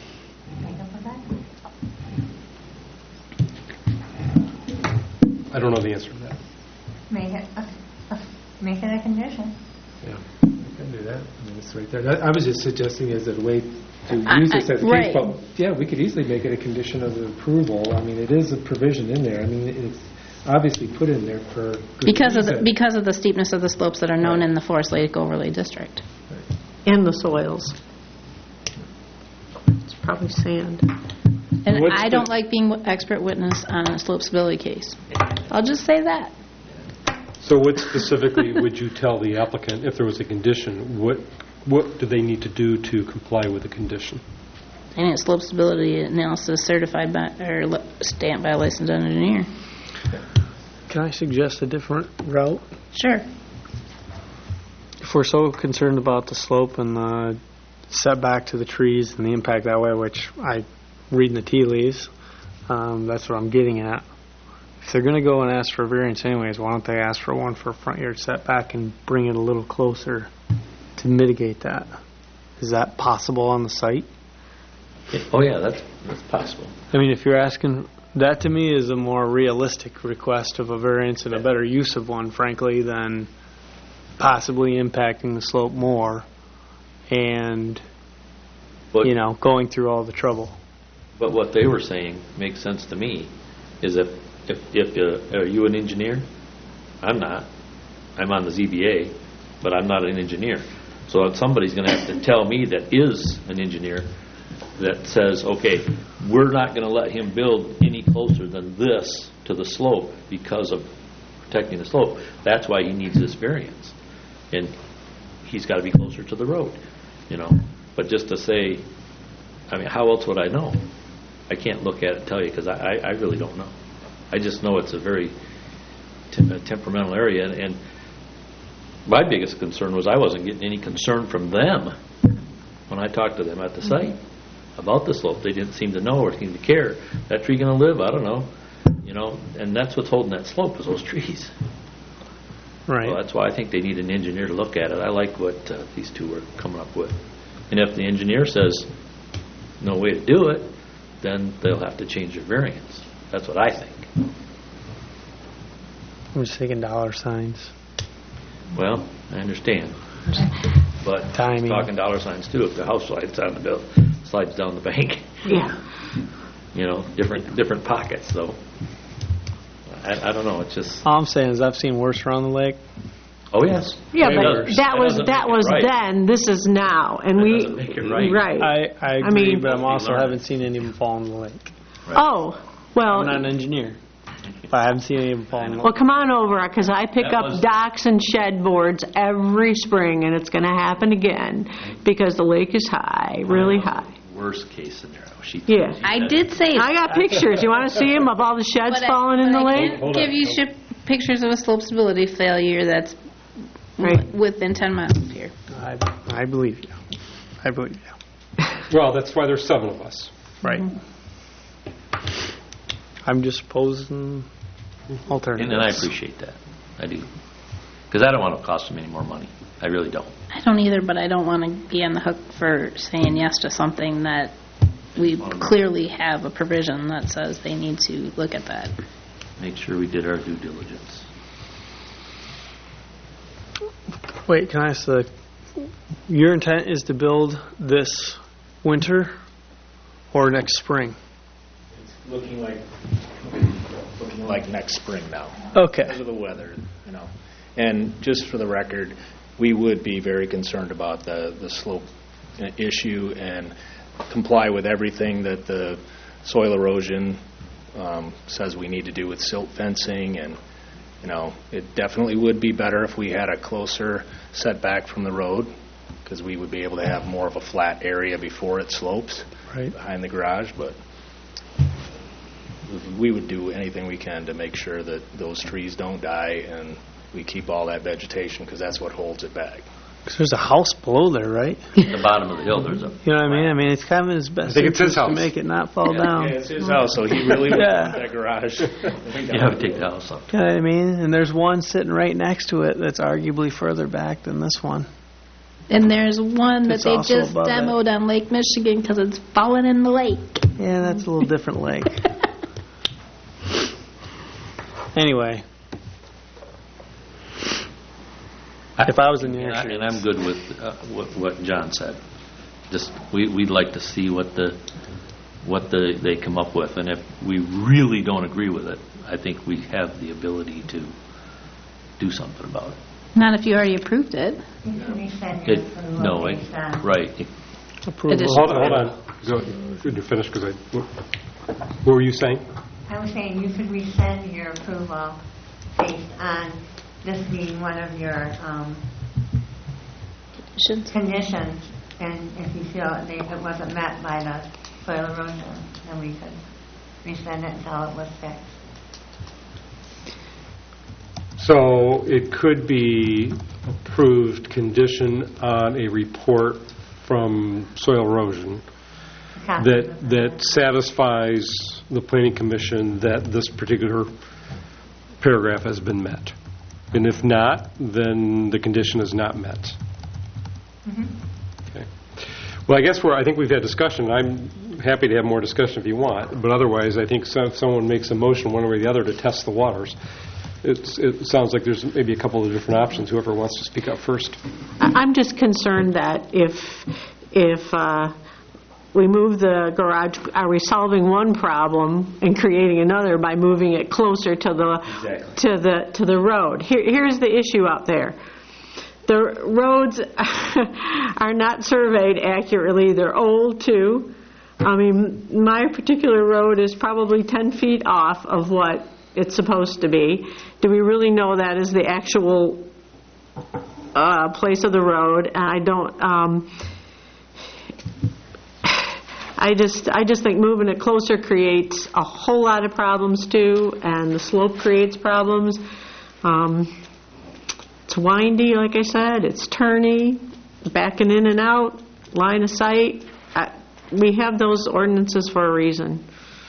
I don't know the answer to that. Make it a condition. Yeah, we can do that. I mean, it's right there. I was just suggesting as a way to use this as a right. case, but yeah, we could easily make it a condition of approval. I mean, it is a provision in there. I mean, it's obviously put in there for good because reason. of the steepness of the slopes that are known in the Forest Lake Overlay District. And the soils. It's probably sand. And I don't like being expert witness on a slope stability case. I'll just say that. So what specifically would you tell the applicant if there was a condition? What do they need to do to comply with the condition? And it's slope stability analysis certified by or stamped by a licensed engineer. Can I suggest a different route? Sure. If we're so concerned about the slope and the setback to the trees and the impact that way, which I read in the tea leaves, that's what I'm getting at. If they're going to go and ask for a variance anyways, why don't they ask for one for front yard setback and bring it a little closer to mitigate that? Is that possible on the site? Oh yeah, that's possible. I mean, if you're asking, that to me is a more realistic request of a variance and a better use of one, frankly, than possibly impacting the slope more and, going through all the trouble. But what they were saying makes sense to me, is if are you an engineer? I'm not. I'm on the ZBA, but I'm not an engineer. So if somebody's going to have to tell me that is an engineer that says, okay, we're not going to let him build any closer than this to the slope because of protecting the slope. That's why he needs this variance. And he's got to be closer to the road, But just to say, I mean, how else would I know? I can't look at it and tell you because I really don't know. I just know it's a very temperamental area. And my biggest concern was I wasn't getting any concern from them when I talked to them at the site about the slope. They didn't seem to know or seem to care. That tree going to live? I don't know. And that's what's holding that slope is those trees. Right. So that's why I think they need an engineer to look at it. I like what these two are coming up with. And if the engineer says no way to do it, then they'll have to change their variance. That's what I think. I'm just thinking dollar signs. Well, I understand. But Timing. talking dollar signs too, if the house slides on the bill, slides down the bank. Yeah. Different pockets, so I don't know, it's just... All I'm saying is I've seen worse around the lake. Oh, yes. Yeah, It but does. that was doesn't make it right. then, this is now, and That we... doesn't make it right. Right. I agree, mean- but I'm also Learn. haven't seen any of them fall in the lake. Oh, well... I'm not an engineer, but I haven't seen any of them fall in the Well, lake. come on over, because I pick That up was- docks and shed boards every spring, and it's going to happen again, because the lake is high, really high. Worst case scenario. Yeah. I did say I got pictures. You want to see them of all the sheds falling in the I lake? can't give you pictures of a slope stability failure that's Right. within 10 miles of here. I believe you. I believe you. Well, that's why there's 7 of us. Right. I'm just posing alternatives. And I appreciate that. I do. Because I don't want to cost them any more money. I really don't. I don't either, but I don't want to be on the hook for saying yes to something that we clearly have a provision that says they need to look at that. Make sure we did our due diligence. Wait, can I ask your intent is to build this winter or next spring? It's looking like next spring now. Okay. Because of the weather, And just for the record, we would be very concerned about the slope issue and comply with everything that the soil erosion says we need to do with silt fencing. And, it definitely would be better if we had a closer setback from the road because we would be able to have more of a flat area before it slopes behind the garage. But we would do anything we can to make sure that those trees don't die and we keep all that vegetation because that's what holds it back. Because there's a house below there, right? At the bottom of the hill, there's a... You know what I mean? I mean, it's kind of his best think it's his interest to house. make it not fall down. Yeah, it's his house, so he really would Yeah. want that garage. You have to take the house up. You know what I mean? And there's one sitting right next to it that's arguably further back than this one. And there's one that It's they also just above it. demoed on Lake Michigan because it's fallen in the lake. Yeah, that's a little different lake. Anyway. If I was in the action... And I'm good with what John said. Just, we'd like to see what they come up with. And if we really don't agree with it, I think we have the ability to do something about it. Not if you already approved it. You can resend your approval No, based on... right. Approval. Hold on. Go, you finish, because what were you saying? I was saying you could resend your approval based on this being one of your conditions, and if you feel it wasn't met by the soil erosion, then we could resend it until it was fixed. So it could be approved condition on a report from soil erosion that satisfies the planning commission that this particular paragraph has been met. And if not, then the condition is not met. Mm-hmm. Okay. Well, I think we've had discussion. I'm happy to have more discussion if you want, but otherwise, I think if someone makes a motion one way or the other to test the waters, it sounds like there's maybe a couple of different options. Whoever wants to speak up first. I'm just concerned that if we move the garage, are we solving one problem and creating another by moving it closer to the road? Here's the issue out there. The roads are not surveyed accurately. They're old too. I mean, my particular road is probably 10 feet off of what it's supposed to be? Do we really know that is the actual place of the road? And I don't, I just think moving it closer creates a whole lot of problems too, and the slope creates problems. It's windy, like I said, it's turny, backing in and out, line of sight. We have those ordinances for a reason.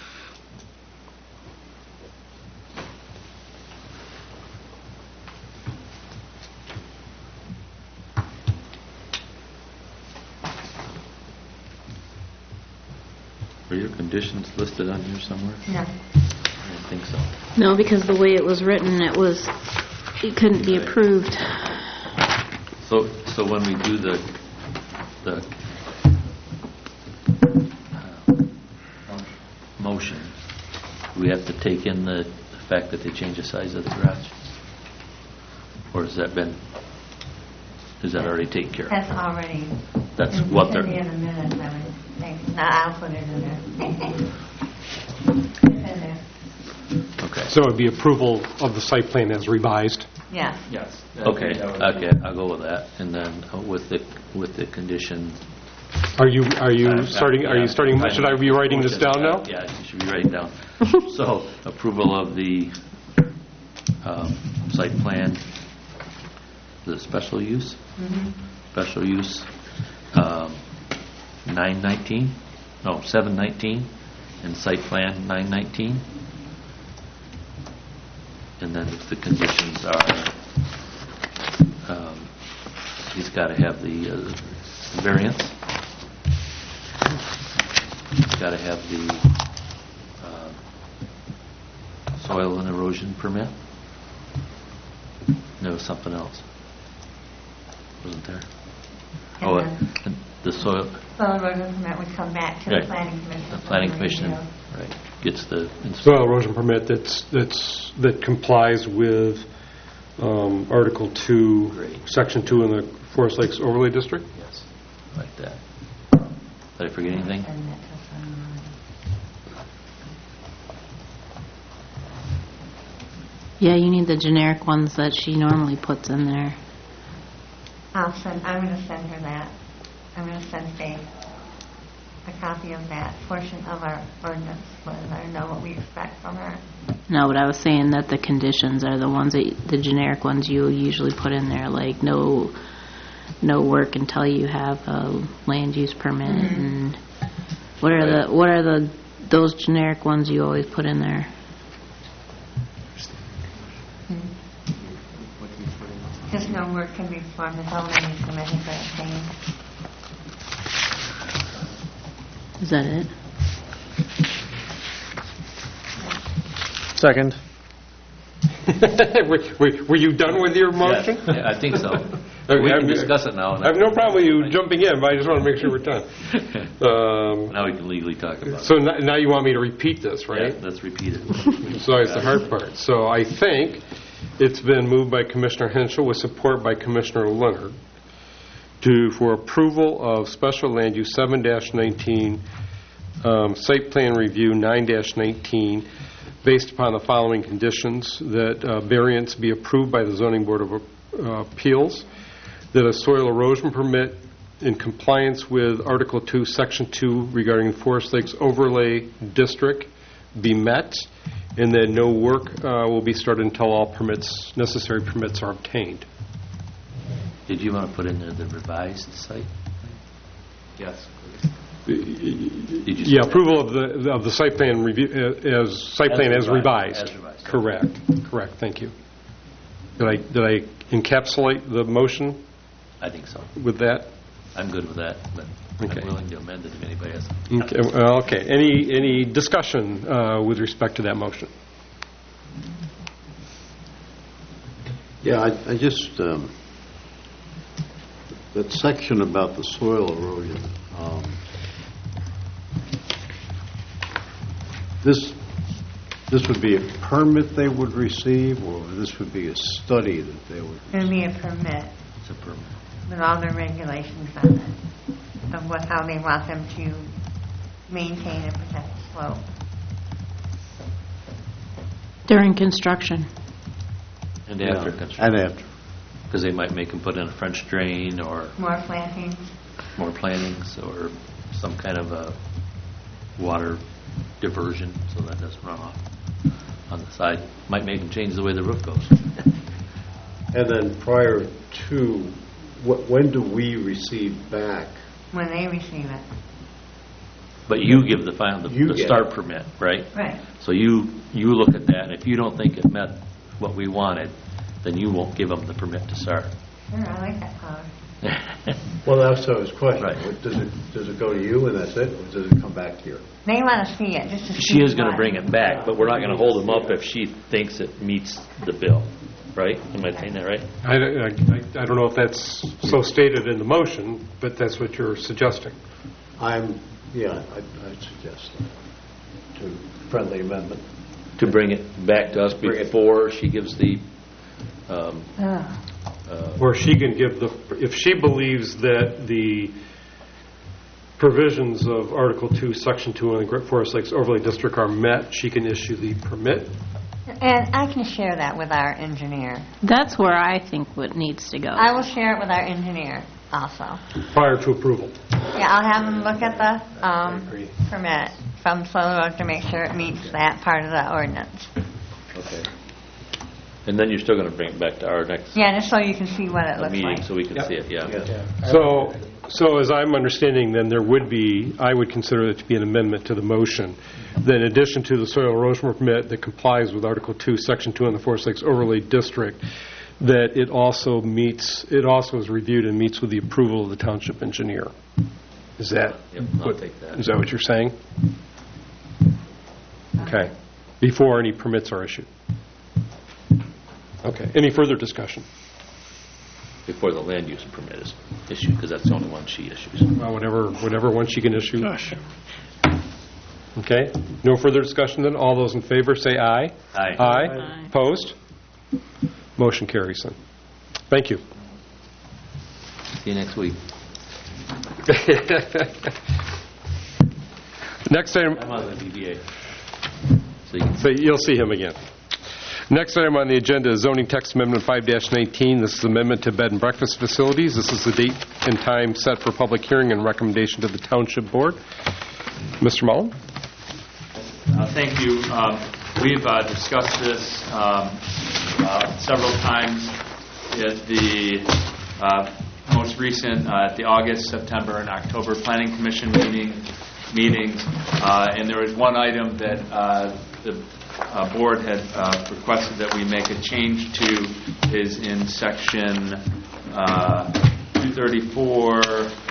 Are your conditions listed on here somewhere? No. I don't think so. No, because the way it was written, it couldn't be approved. So when we do the motion, do we have to take in the fact that they change the size of the garage? Or is that already taken care of? That's already. That's what they're... It's in the minutes, I would think. No, I'll put it in there. It's in there. Okay. So it would be approval of the site plan as revised. Yeah. Yes. Okay, I'll go with that. And then with the condition... Are you starting, should I be writing this down now? Yeah, you should be writing down. So, approval of the site plan, the special use? Special use, 719, and site plan 919. And then if the conditions are, he's got to have the variance. He's got to have the soil and erosion permit. There was something else, wasn't there? And the soil... Soil erosion permit would come back to the Right. planning commission. The planning commission, right, gets the... Soil erosion permit that complies with Article 2, Great. Section 2 in the Forest Lakes Overlay District? Yes, like that. Did I forget anything? Yeah, you need the generic ones that she normally puts in there. I'm going to send her that. I'm going to send Faith a copy of that portion of our ordinance, let her know what we expect from her. No, but I was saying that the conditions are the ones the generic ones you usually put in there, like no work until you have a land use permit. And what are those generic ones you always put in there? Just no work can be performed until land use permit has been obtained. Is that it? Second. Were you done with your motion? Yeah, I think so. We can discuss it now. I have no problem with you jumping in, but I just want to make sure we're done. Now we can legally talk about it. So now you want me to repeat this, right? Yeah, let's repeat it. So it's the hard part. So I think it's been moved by Commissioner Henschel with support by Commissioner Leonard for approval of special land use 7-19, site plan review 9-19, based upon the following conditions: that variance be approved by the Zoning Board of Appeals, that a soil erosion permit in compliance with Article 2, Section 2 regarding Forest Lakes Overlay District be met, and that no work will be started until all necessary permits are obtained. Did you want to put in there the revised site? Yes. Yeah, approval of the site plan review as revised. As revised. Correct. Thank you. Did I encapsulate the motion I think so. with that? I'm good with that, but Okay. I'm willing to amend it if anybody has. Okay. Any discussion with respect to that motion? Yeah, I just, that section about the soil erosion, this would be a permit they would receive, or this would be a study that they would It would be a permit It's a permit. with all the regulations on it of how they want them to maintain and protect the slope. During construction. And after construction. And after. Because they might make them put in a French drain or More planting. more plantings or some kind of a water diversion so that doesn't run off on the side. Might make them change the way the roof goes. And then prior to, when do we receive back? When they receive it. But you give the final, You the get start it. permit, right? Right. So you look at that, and if you don't think it met what we wanted, then you won't give them the permit to start. Sure, I like that power. Well, that's what I was questioning. Right. Does it go to you and that's it, or does it come back here? They want to see it, just to see. She is going to what- bring it back, but we're not going to hold them up if she thinks it meets the bill, right? Am I saying that right? I don't know if that's so stated in the motion, but that's what you're suggesting. I'd suggest that. To friendly amendment. To bring it back to us before she gives the, Or she can give if she believes that the provisions of Article 2, Section 2 on the Great Forest Lakes Overlay District are met, she can issue the permit. And I can share that with our engineer. That's where I think what needs to go. I will share it with our engineer also. Prior to approval. Yeah, I'll have him look at the permit from Solar Road to make sure it meets that part of the ordinance. okay. And then you're still going to bring it back to our next Yeah, just so you can see what it looks meeting like. so we can see it, yeah. So as I'm understanding, then I would consider it to be an amendment to the motion. Then in addition to the soil erosion permit that complies with Article 2, Section 2 on the Forest Lakes Overlay District, that it also is reviewed and meets with the approval of the township engineer. Is that Yep, I'll take that. Is that what you're saying? Okay. Before any permits are issued. Okay. Any further discussion? Before the land use permit is issued, because that's the only one she issues. Well, whatever one she can issue. Okay. No further discussion then? All those in favor say aye. Aye. Aye. Opposed? Motion carries then. Thank you. See you next week. Next item. I'm on the BBA. So you'll see him again. Next item on the agenda is zoning text amendment 5-19. This is amendment to bed and breakfast facilities. This is the date and time set for public hearing and recommendation to the township board. Mr. Mullen? Thank you. We've discussed this several times at the most recent, at the August, September, and October Planning Commission meetings. And there was one item that the board had requested that we make a change to, is in section 234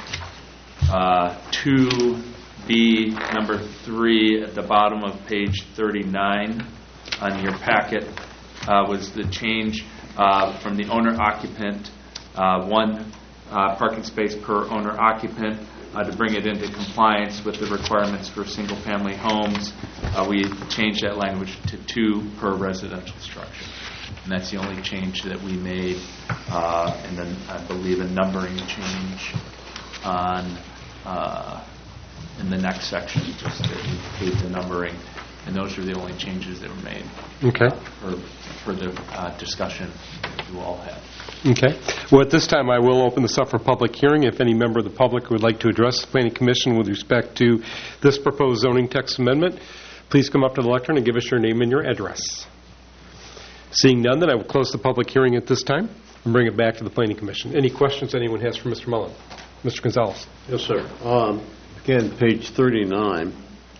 2B number 3 at the bottom of page 39 on your packet, was the change from the owner-occupant, one parking space per owner-occupant, to bring it into compliance with the requirements for single-family homes. We changed that language to 2 per residential structure. And that's the only change that we made. And then I believe a numbering change on in the next section, just to include the numbering. And those are the only changes that were made. Okay. For the discussion that you all had. Okay. Well, at this time, I will open this up for public hearing. If any member of the public would like to address the Planning Commission with respect to this proposed zoning text amendment, please come up to the lectern and give us your name and your address. Seeing none, then I will close the public hearing at this time and bring it back to the Planning Commission. Any questions anyone has for Mr. Mullen? Mr. Gonzalez. Yes, sir. Again, page 39,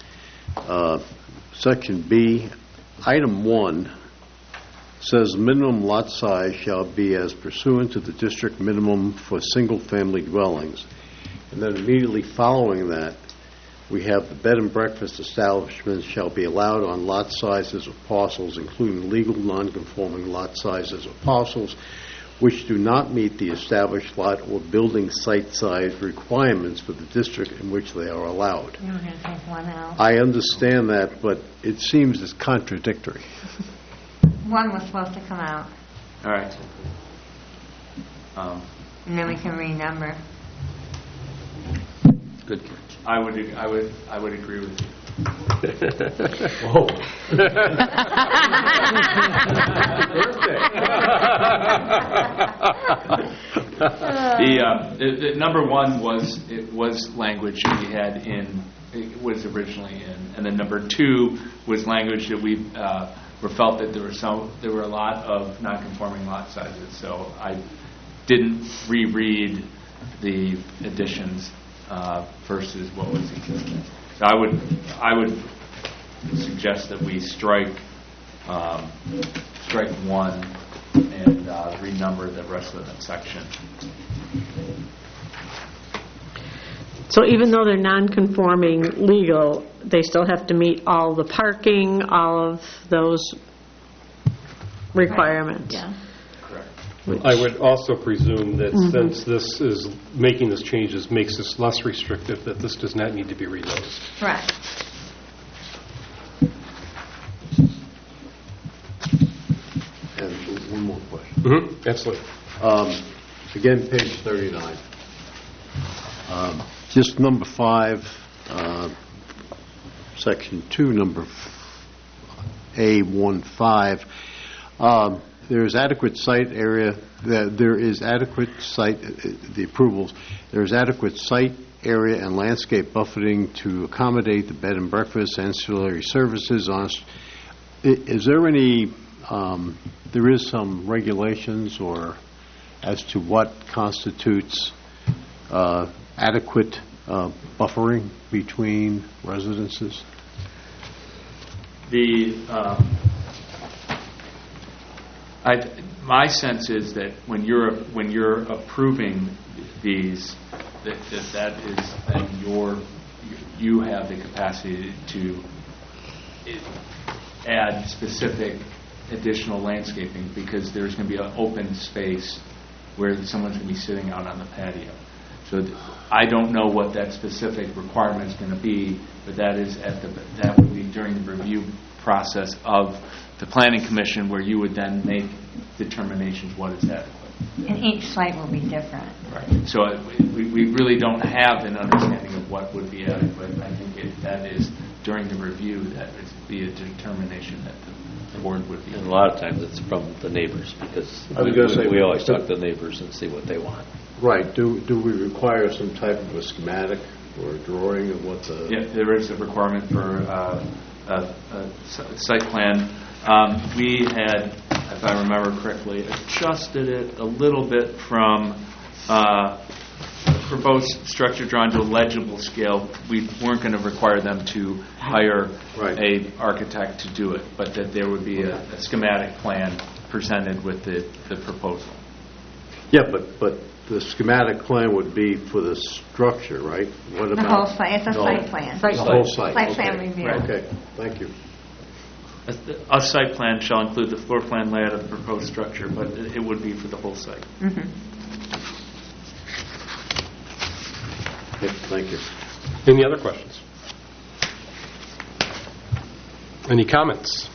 section B, item 1 says minimum lot size shall be as pursuant to the district minimum for single-family dwellings. And then immediately following that, we have the bed and breakfast establishments shall be allowed on lot sizes of parcels, including legal non-conforming lot sizes of parcels, which do not meet the established lot or building site size requirements for the district in which they are allowed. You were going to take one out. I understand that, but it seems as contradictory. One was supposed to come out, All right. and then we can renumber. Good. I would agree with you. The number one was language we had in, it was originally in, and then number two was language that we felt that there were a lot of non-conforming lot sizes, so I didn't reread the additions versus what was existing. So I would suggest that we strike one and renumber the rest of that section. So even though they're non-conforming legal, they still have to meet all the parking, all of those requirements? Yeah. Correct. I would also presume that since this is, making this changes makes this less restrictive, that this does not need to be renoticed. Right. And one more question. Absolutely. Again, page 39. Just number 5, section 2, number A15. There's adequate site area. There is adequate site, the approvals. There's adequate site area and landscape buffeting to accommodate the bed and breakfast, ancillary services. Is there any? There is some regulations or as to what constitutes adequate buffering between residences? My sense is that when you're approving these, that is then you have the capacity to add specific additional landscaping, because there's going to be an open space where someone's going to be sitting out on the patio. So I don't know what that specific requirement is going to be, but that would be during the review process of the Planning Commission, where you would then make determinations what is adequate. And each site will be different. Right. So we really don't have an understanding of what would be adequate. I think that is during the review that would be a determination that the board would be. And a lot of times it's from the neighbors, because we always talk to the neighbors and see what they want. Right. Do we require some type of a schematic or a drawing of what the... Yeah, there is a requirement for a site plan. We had, if I remember correctly, adjusted it a little bit from proposed structure drawn to a legible scale. We weren't going to require them to hire a architect to do it, but that there would be a schematic plan presented with the proposal. Yeah, but the schematic plan would be for the structure, right? What about... The whole site, it's a site plan. The whole site. Site plan review. Okay, thank you. A site plan shall include the floor plan layout of the proposed structure, but it would be for the whole site. Okay, thank you. Any other questions? Any comments?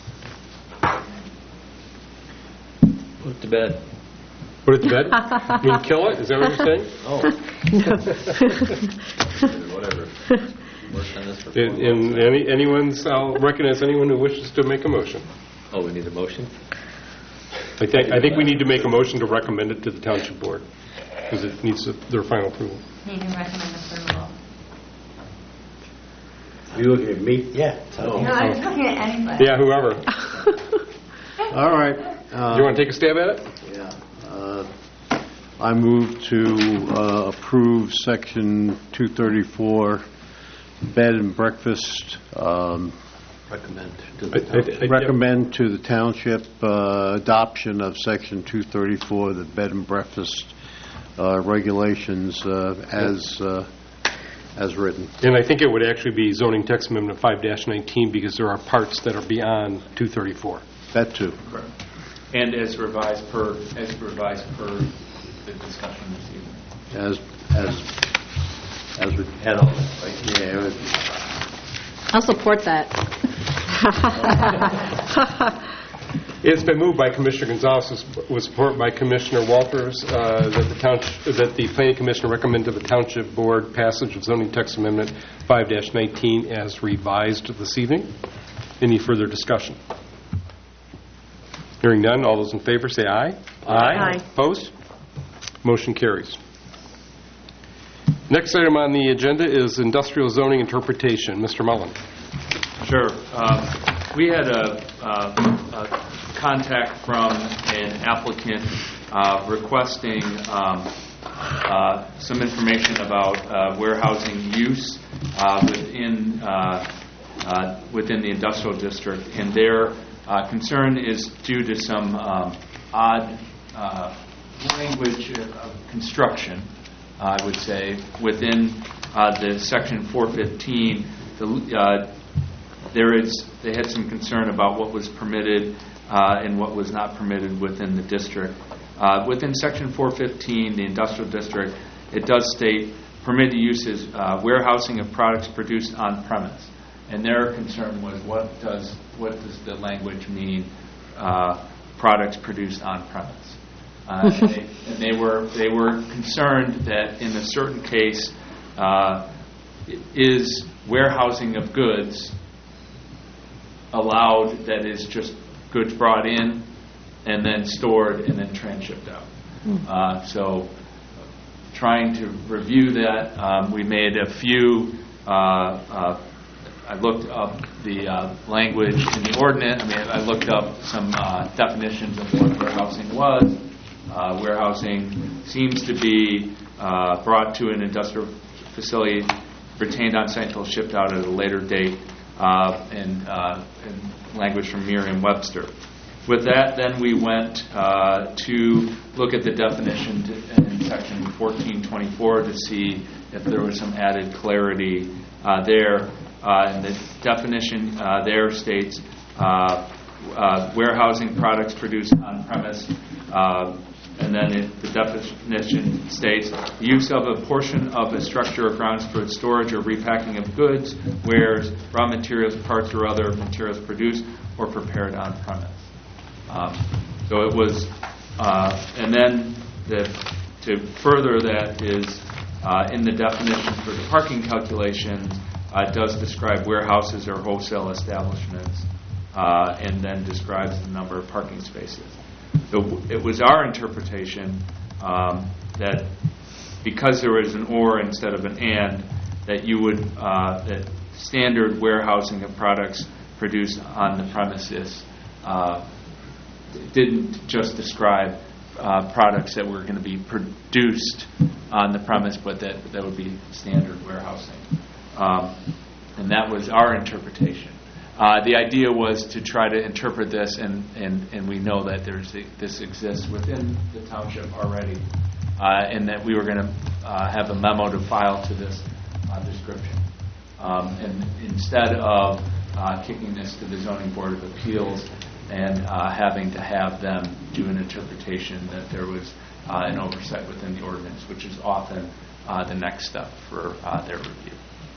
Put it to bed. Put it to bed? You mean kill it? Is that what you're saying? Oh. Whatever. Worked on this for 4 months. I'll recognize anyone who wishes to make a motion. Oh, we need a motion? I think we need to make a motion to recommend it to the Township Board, because it needs their final approval. Need to recommend approval. Are you looking at me? Yeah. No, I was looking at anybody. Yeah, whoever. All right. Do you want to take a stab at it? Yeah. I move to approve Section 234, bed and breakfast. Recommend to the township adoption of Section 234, the bed and breakfast regulations as written. And I think it would actually be zoning text amendment 5-19, because there are parts that are beyond 234. That too. Correct. And as revised per the discussion this evening. As we had on, right? Yeah. I'll support that. It's been moved by Commissioner Gonzalez, was supported by Commissioner Walters, that the Planning Commission recommend to the Township Board passage of zoning text amendment 5-19 as revised this evening. Any further discussion? Hearing none, all those in favor say aye. Aye. Opposed? Motion carries. Next item on the agenda is industrial zoning interpretation. Mr. Mullen. Sure. We had a contact from an applicant requesting some information about warehousing use within the industrial district, and their concern is due to some odd language of construction, I would say, within the section 415. They had some concern about what was permitted and what was not permitted within the district. Within section 415, the industrial district, it does state permitted uses warehousing of products produced on premise. And their concern was what does the language mean, products produced on premise. And they were concerned that in a certain case, is warehousing of goods allowed, that is just goods brought in and then stored and then transshipped out. So trying to review that, we made a few, I looked up the language in the ordinance. I looked up some definitions of what warehousing was. Warehousing seems to be brought to an industrial facility, retained on site until shipped out at a later date, and language from Merriam-Webster. With that, then we went to look at the definition in section 1424 to see if there was some added clarity there. And the definition there states warehousing products produced on premise, and then the definition states the use of a portion of a structure or grounds for storage or repacking of goods, wares, raw materials, parts, or other materials produced or prepared on premise. So it was, and then to further that is in the definition for the parking calculation, it does describe warehouses or wholesale establishments, and then describes the number of parking spaces. So it was our interpretation that because there was an or instead of an and, that you would that standard warehousing of products produced on the premises didn't just describe products that were going to be produced on the premise, but that would be standard warehousing. And that was our interpretation. The idea was to try to interpret this, and we know that this exists within the township already, and that we were going to have a memo to file to this description. And instead of kicking this to the Zoning Board of Appeals and having to have them do an interpretation, that there was an oversight within the ordinance, which is often the next step for their review.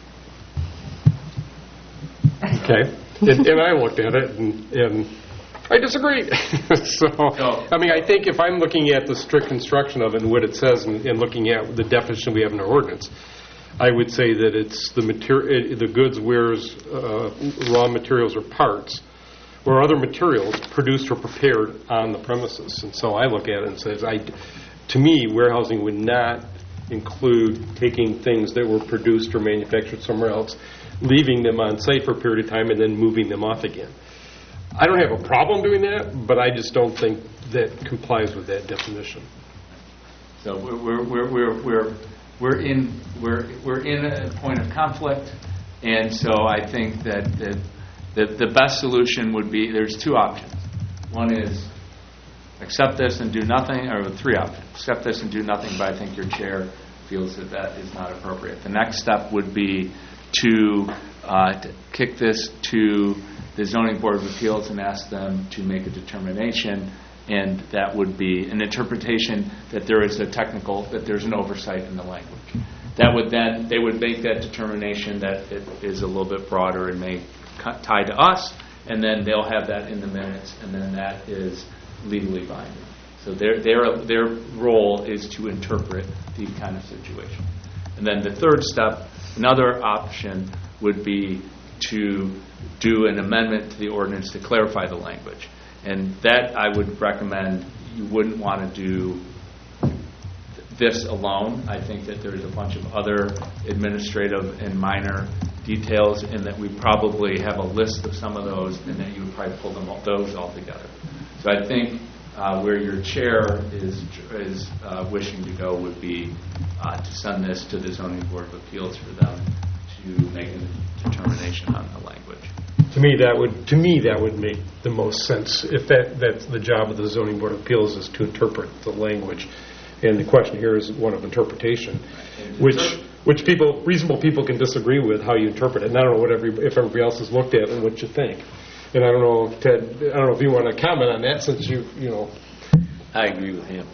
Okay. And I looked at it, and I disagreed. So, I think if I'm looking at the strict construction of it and what it says and looking at the definition we have in our ordinance, I would say that it's the goods, wares, raw materials or parts, or other materials produced or prepared on the premises. And so I look at it and say, to me, warehousing would not include taking things that were produced or manufactured somewhere else, leaving them on site for a period of time, and then moving them off again. I don't have a problem doing that, but I just don't think that complies with that definition. So we're in a point of conflict, and so I think that the best solution would be, there's two options. One is accept this and do nothing, or three options. Accept this and do nothing, but I think your chair feels that is not appropriate. The next step would be to kick this to the Zoning Board of Appeals and ask them to make a determination, and that would be an interpretation that there is that there's an oversight in the language. That would then, they would make that determination that it is a little bit broader and may tie to us, and then they'll have that in the minutes, and then that is legally binding. So their role is to interpret these kind of situations. And then the third step, another option would be to do an amendment to the ordinance to clarify the language. And that I would recommend you wouldn't want to do this alone. I think that there's a bunch of other administrative and minor details, and that we probably have a list of some of those, and that you would probably pull those all together. So I think where your chair is wishing to go would be to send this to the Zoning Board of Appeals for them to make a determination on the language. To me, that would make the most sense. If that's the job of the Zoning Board of Appeals, is to interpret the language. And the question here is one of interpretation, which reasonable people can disagree with how you interpret it. And I don't know if everybody else has looked at it and what you think. And I don't know, Ted, I don't know if you want to comment on that, since you know. I agree with him.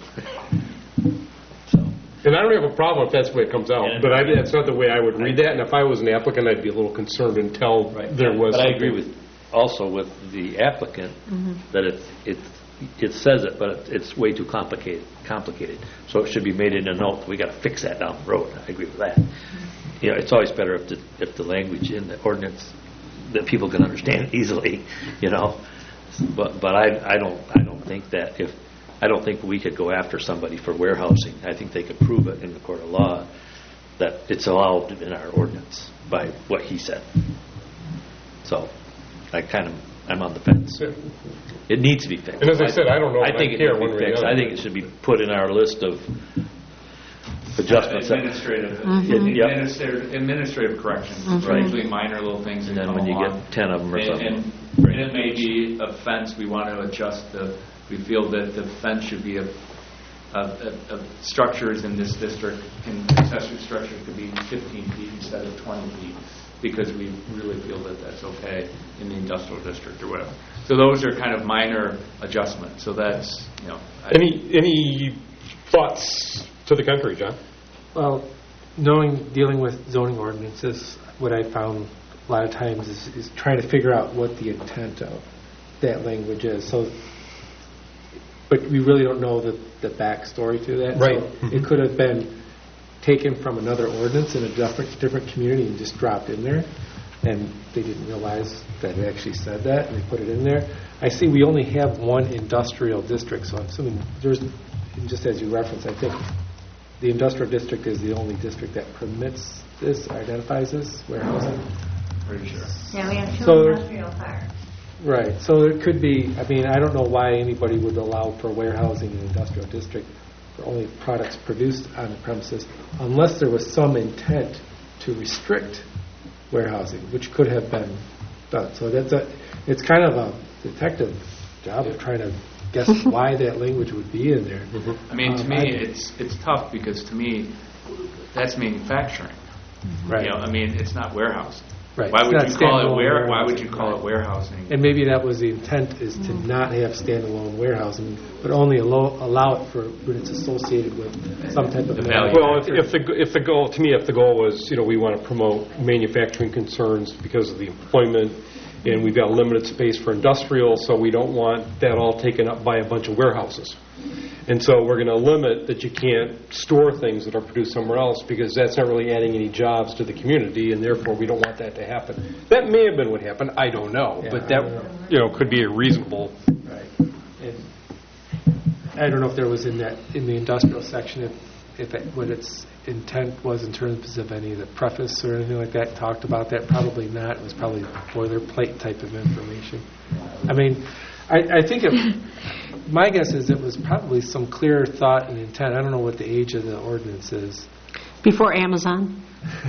And I don't have a problem if that's the way it comes out, but that's not the way I would read that. And if I was an applicant, I'd be a little concerned until there was. But I agree with the applicant that it says it, but it's way too complicated. So it should be made in a note. We got to fix that down the road. I agree with that. You know, it's always better if the language in the ordinance that people can understand easily. You know, but I don't think that I don't think we could go after somebody for warehousing. I think they could prove it in the court of law that it's allowed in our ordinance by what he said. So I'm on the fence. It needs to be fixed. And as I said, I don't know. I think it needs to be fixed. I think it should be put in our list of adjustments. Administrative corrections. Usually minor little things. And then when you get 10 of them or something. And it may be a fence. We want to adjust we feel that the fence should be of structures in this district, accessory structures could be 15 feet instead of 20 feet, because we really feel that that's okay in the industrial district or whatever. So those are kind of minor adjustments. So that's, you know. Any thoughts to the country, John? Well, dealing with zoning ordinances, what I found a lot of times is trying to figure out what the intent of that language is. So, but we really don't know the backstory to that. Right. So it could have been taken from another ordinance in a different community and just dropped in there, and they didn't realize that it actually said that, and they put it in there. I see we only have one industrial district, so I'm assuming just as you referenced, I think the industrial district is the only district that permits this, identifies this warehousing. Pretty sure. Yeah, we have two industrial parks. Right. So there could be, I don't know why anybody would allow for warehousing in an industrial district for only products produced on the premises, unless there was some intent to restrict warehousing, which could have been done. So it's kind of a detective job of trying to guess why that language would be in there. I mean, to me, it's tough, because to me, that's manufacturing. Right. You know, I mean, it's not warehousing. Right. Why would you call it warehousing? And maybe that was the intent, is to not have standalone warehousing, but only allow it for when it's associated with some type of value. Well, if the goal was, we want to promote manufacturing concerns because of the employment, and we've got limited space for industrial, so we don't want that all taken up by a bunch of warehouses. And so we're going to limit that you can't store things that are produced somewhere else, because that's not really adding any jobs to the community, and therefore we don't want that to happen. That may have been what happened. I don't know. Yeah, but that could be a reasonable. Right. And I don't know if there was in the industrial section what its intent was in terms of any of the preface or anything like that talked about that. Probably not. It was probably boilerplate type of information. I mean, I think my guess is it was probably some clear thought and intent. I don't know what the age of the ordinance is. Before Amazon.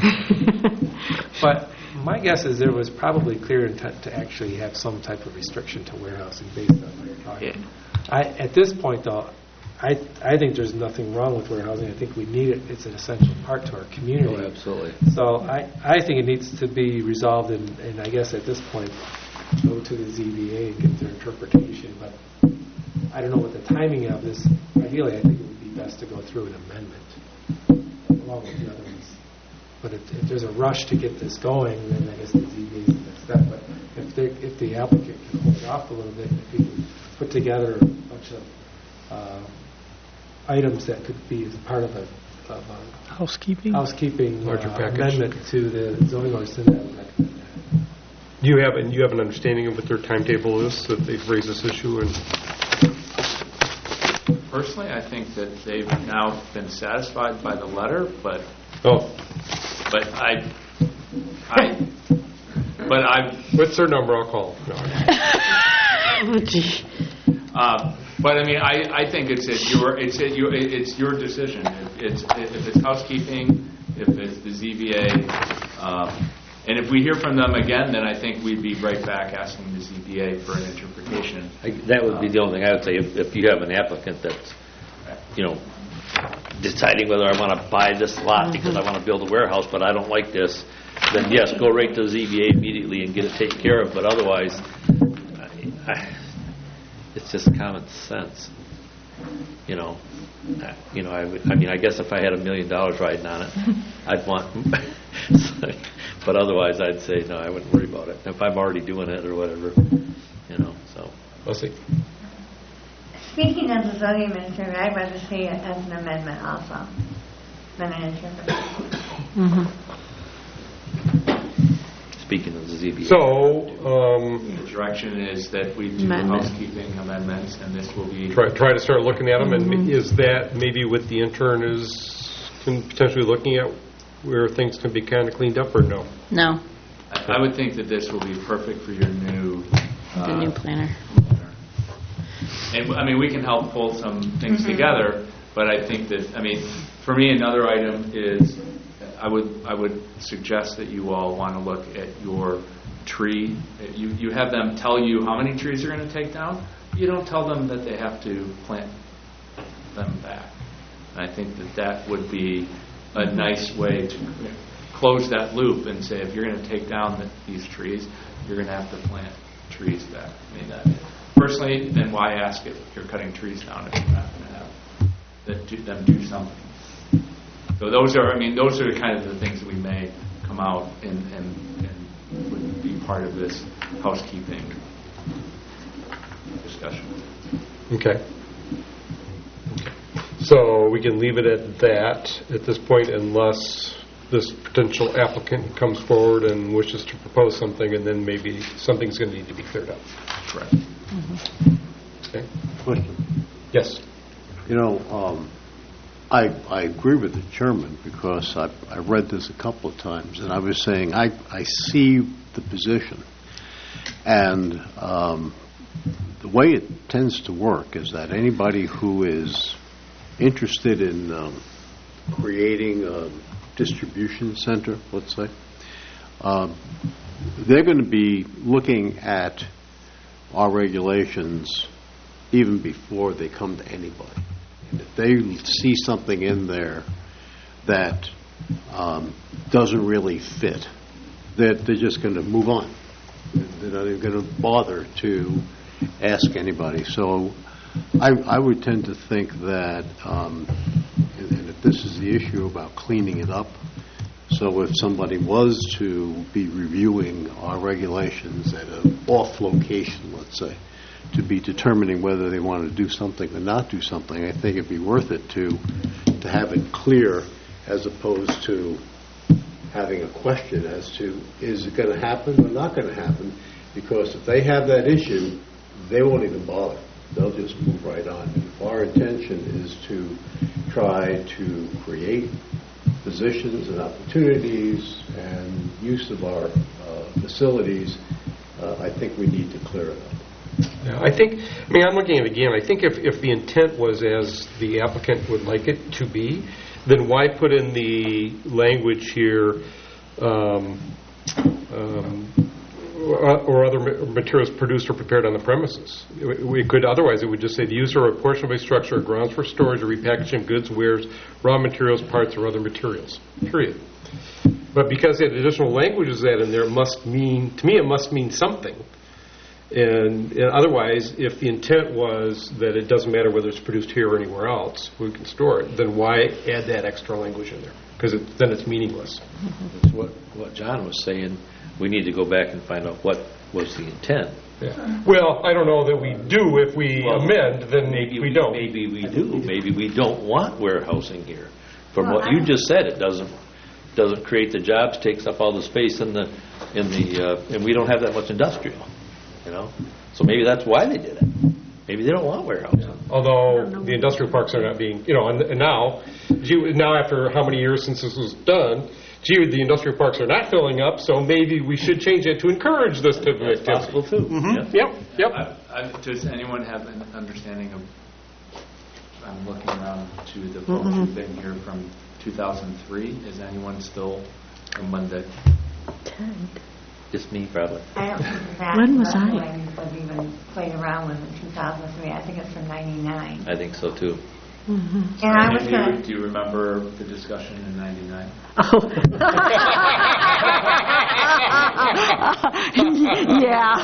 But my guess is there was probably clear intent to actually have some type of restriction to warehousing based on what you're talking about. At this point, though, I think there's nothing wrong with warehousing. I think we need it. It's an essential part to our community. Oh, absolutely. So I think it needs to be resolved, and I guess at this point, go to the ZBA and get their interpretation. But I don't know what the timing of this. Ideally, I think it would be best to go through an amendment along with the other ones. But if there's a rush to get this going, then I guess the ZBA is the next step. But if the applicant can hold it off a little bit, if he can put together a bunch of items that could be as part of a Housekeeping? Larger package. amendment to the zoning ordinance, then I would recommend that. Do you have an understanding of what their timetable is, that they've raised this issue? And Personally, I think that they've now been satisfied by the letter, but I what's their number? I'll call. No. Oh, gee. But I mean, I think it's your decision. If it's housekeeping, if it's the ZBA, and if we hear from them again, then I think we'd be right back asking the ZBA for an interpretation. That would be the only thing I would say. If you have an applicant that's, deciding whether I want to buy this lot because I want to build a warehouse, but I don't like this, then yes, go right to the ZBA immediately and get it taken care of. But otherwise, it's just common sense. I guess if I had $1 million riding on it, I'd want. But otherwise, I'd say no. I wouldn't worry about it if I'm already doing it or whatever. So We'll see. Speaking of the zoning administrator, I'd rather see it as an amendment also than an interpretation. speaking of the ZBA. So, The direction is that we do Amendment. housekeeping amendments, and this will be... try to start looking at them, and is that maybe what the intern can potentially looking at where things can be kind of cleaned up, or no? No, I would think that this will be perfect for your new... the new planner. And, I mean, we can help pull some things together, but I think that, for me, another item is I would suggest that you all want to look at your tree. You have them tell you how many trees you're going to take down. You don't tell them that they have to plant them back. And I think that would be a nice way to close that loop and say, if you're going to take down these trees, you're going to have to plant trees back. Personally, then why ask if you're cutting trees down if you're not going to have them do something? So those are kind of the things that we may come out and would be part of this housekeeping discussion. Okay. So we can leave it at that at this point unless this potential applicant comes forward and wishes to propose something, and then maybe something's going to need to be cleared up. Correct. Okay. Question. Yes. I agree with the chairman because I read this a couple of times, and I was saying I see the position. And the way it tends to work is that anybody who is interested in creating a distribution center, let's say, they're going to be looking at our regulations even before they come to anybody. And if they see something in there that doesn't really fit, they're just going to move on. They're not even going to bother to ask anybody. So I would tend to think that, and if this is the issue about cleaning it up, so if somebody was to be reviewing our regulations at an off location, let's say, to be determining whether they want to do something or not do something, I think it'd be worth it to have it clear as opposed to having a question as to is it going to happen or not going to happen, because if they have that issue, they won't even bother. They'll just move right on. And if our intention is to try to create positions and opportunities and use of our facilities, I think we need to clear it up. Yeah, I'm looking at it again. I think if the intent was as the applicant would like it to be, then why put in the language here, or other materials produced or prepared on the premises? We could, otherwise it would just say the use or a portion of a structure or grounds for storage or repackaging of goods, wares, raw materials, parts, or other materials, period. But because the additional language is that in there, it must mean something. And otherwise, if the intent was that it doesn't matter whether it's produced here or anywhere else, we can store it, then why add that extra language in there? Because then it's meaningless. That's what John was saying. We need to go back and find out what was the intent. Yeah. Well, I don't know that we do. If we amend, then maybe we don't. Maybe we do. Maybe we don't want warehousing here. From what you just said, it doesn't create the jobs, takes up all the space and we don't have that much industrial. So maybe that's why they did it. Maybe they don't want warehousing. Yeah. Although the industrial parks are not being, and now after how many years since this was done, the industrial parks are not filling up, so maybe we should change it to encourage this type of activity. That's possible too. Mm-hmm. Yep. Does anyone have an understanding of, I'm looking around to the folks who've been here from 2003. Is anyone still from Monday? Just me, probably. I don't think that. When was I? Was even played around with in 2003. I think it's from '99. I think so too. And I was going Do you remember the discussion in '99? Oh. Yeah.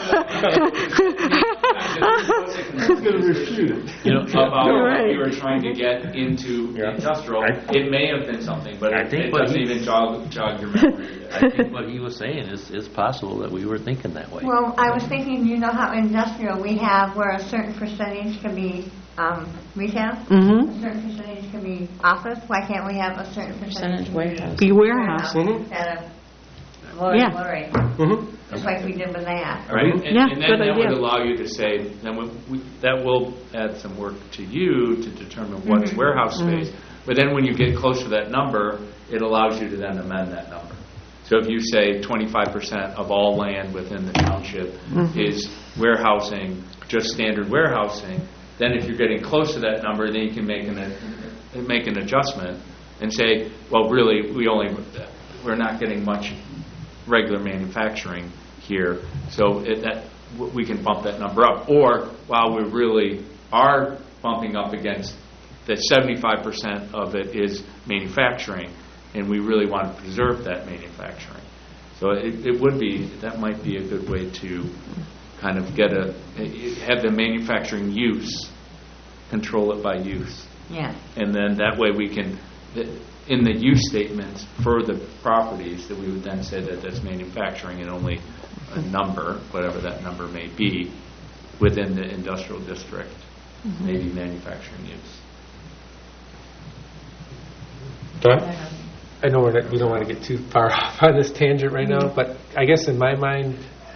About right. what you were trying to get into industrial. It may have been something, but it doesn't even jog your memory. I think what he was saying is possible that we were thinking that way. Well, I was thinking, how industrial we have where a certain percentage can be retail, a certain percentage can be office. Why can't we have a certain percentage warehouse? Be warehouse. Instead of lorry. Just like we did with that. Right? And then good that idea. would allow you to say, then that will add some work to you to determine what's warehouse space. But then when you get close to that number, it allows you to then amend that number. So if you say 25% of all land within the township is warehousing, just standard warehousing, then if you're getting close to that number, then you can make an adjustment and say, well, really, we're not getting much regular manufacturing here, so we can bump that number up. Or while we really are bumping up against that 75% of it is manufacturing, and we really want to preserve that manufacturing. So that might be a good way to kind of have the manufacturing use, control it by use. Yeah. And then that way we can, in the use statements for the properties, that we would then say that that's manufacturing and only a number, whatever that number may be, within the industrial district, maybe manufacturing use. Don? I know we don't want to get too far off on this tangent right now, but I guess in my mind,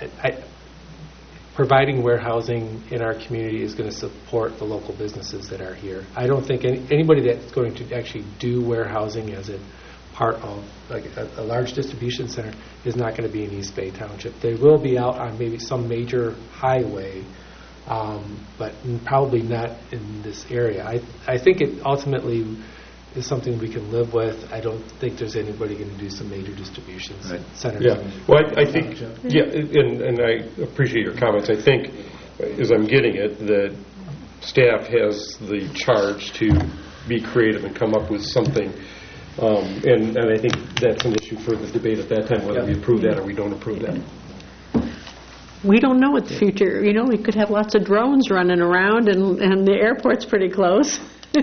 providing warehousing in our community is going to support the local businesses that are here. I don't think anybody that's going to actually do warehousing as a part of like a large distribution center is not going to be in East Bay Township. They will be out on maybe some major highway, but probably not in this area. I think it ultimately is something we can live with. I don't think there's anybody going to do some major distribution centers. Yeah. Well, I think, and I appreciate your comments. I think, as I'm getting it, that staff has the charge to be creative and come up with something. And I think that's an issue for the debate at that time, whether we approve that or we don't approve that. We don't know what the future, we could have lots of drones running around and the airport's pretty close.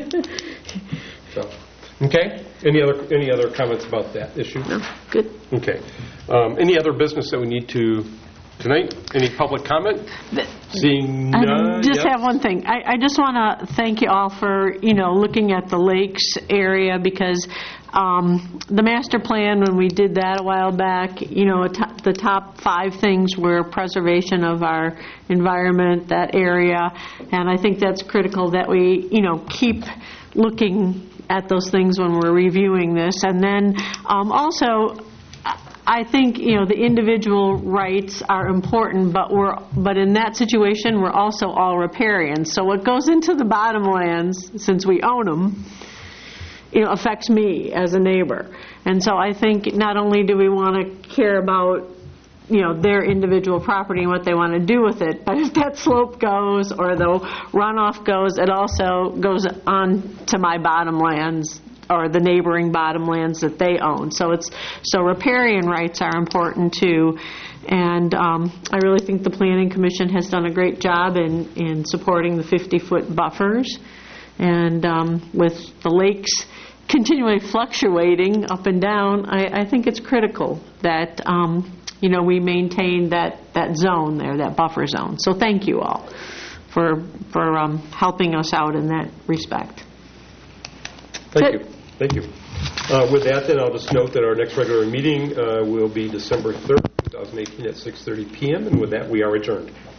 So, okay. Any other comments about that issue? No. Good. Okay. Any other business that we need to tonight? Any public comment? Seeing none. I just have one thing. I just want to thank you all for looking at the lakes area because the master plan, when we did that a while back, the top 5 things were preservation of our environment, that area, and I think that's critical that we keep looking at those things when we're reviewing this. And then also, I think the individual rights are important, but in that situation we're also all riparians. So what goes into the bottomlands, since we own them, affects me as a neighbor. And so I think not only do we want to care about their individual property and what they want to do with it, but if that slope goes or the runoff goes, it also goes on to my bottomlands or the neighboring bottomlands that they own. So riparian rights are important too. And I really think the Planning Commission has done a great job in supporting the 50-foot buffers. And with the lakes continually fluctuating up and down, I think it's critical that we maintain that zone there, that buffer zone. So thank you all for helping us out in that respect. Thank you. With that, then, I'll just note that our next regular meeting will be December 3rd, 2018 at 6:30 p.m. And with that, we are adjourned.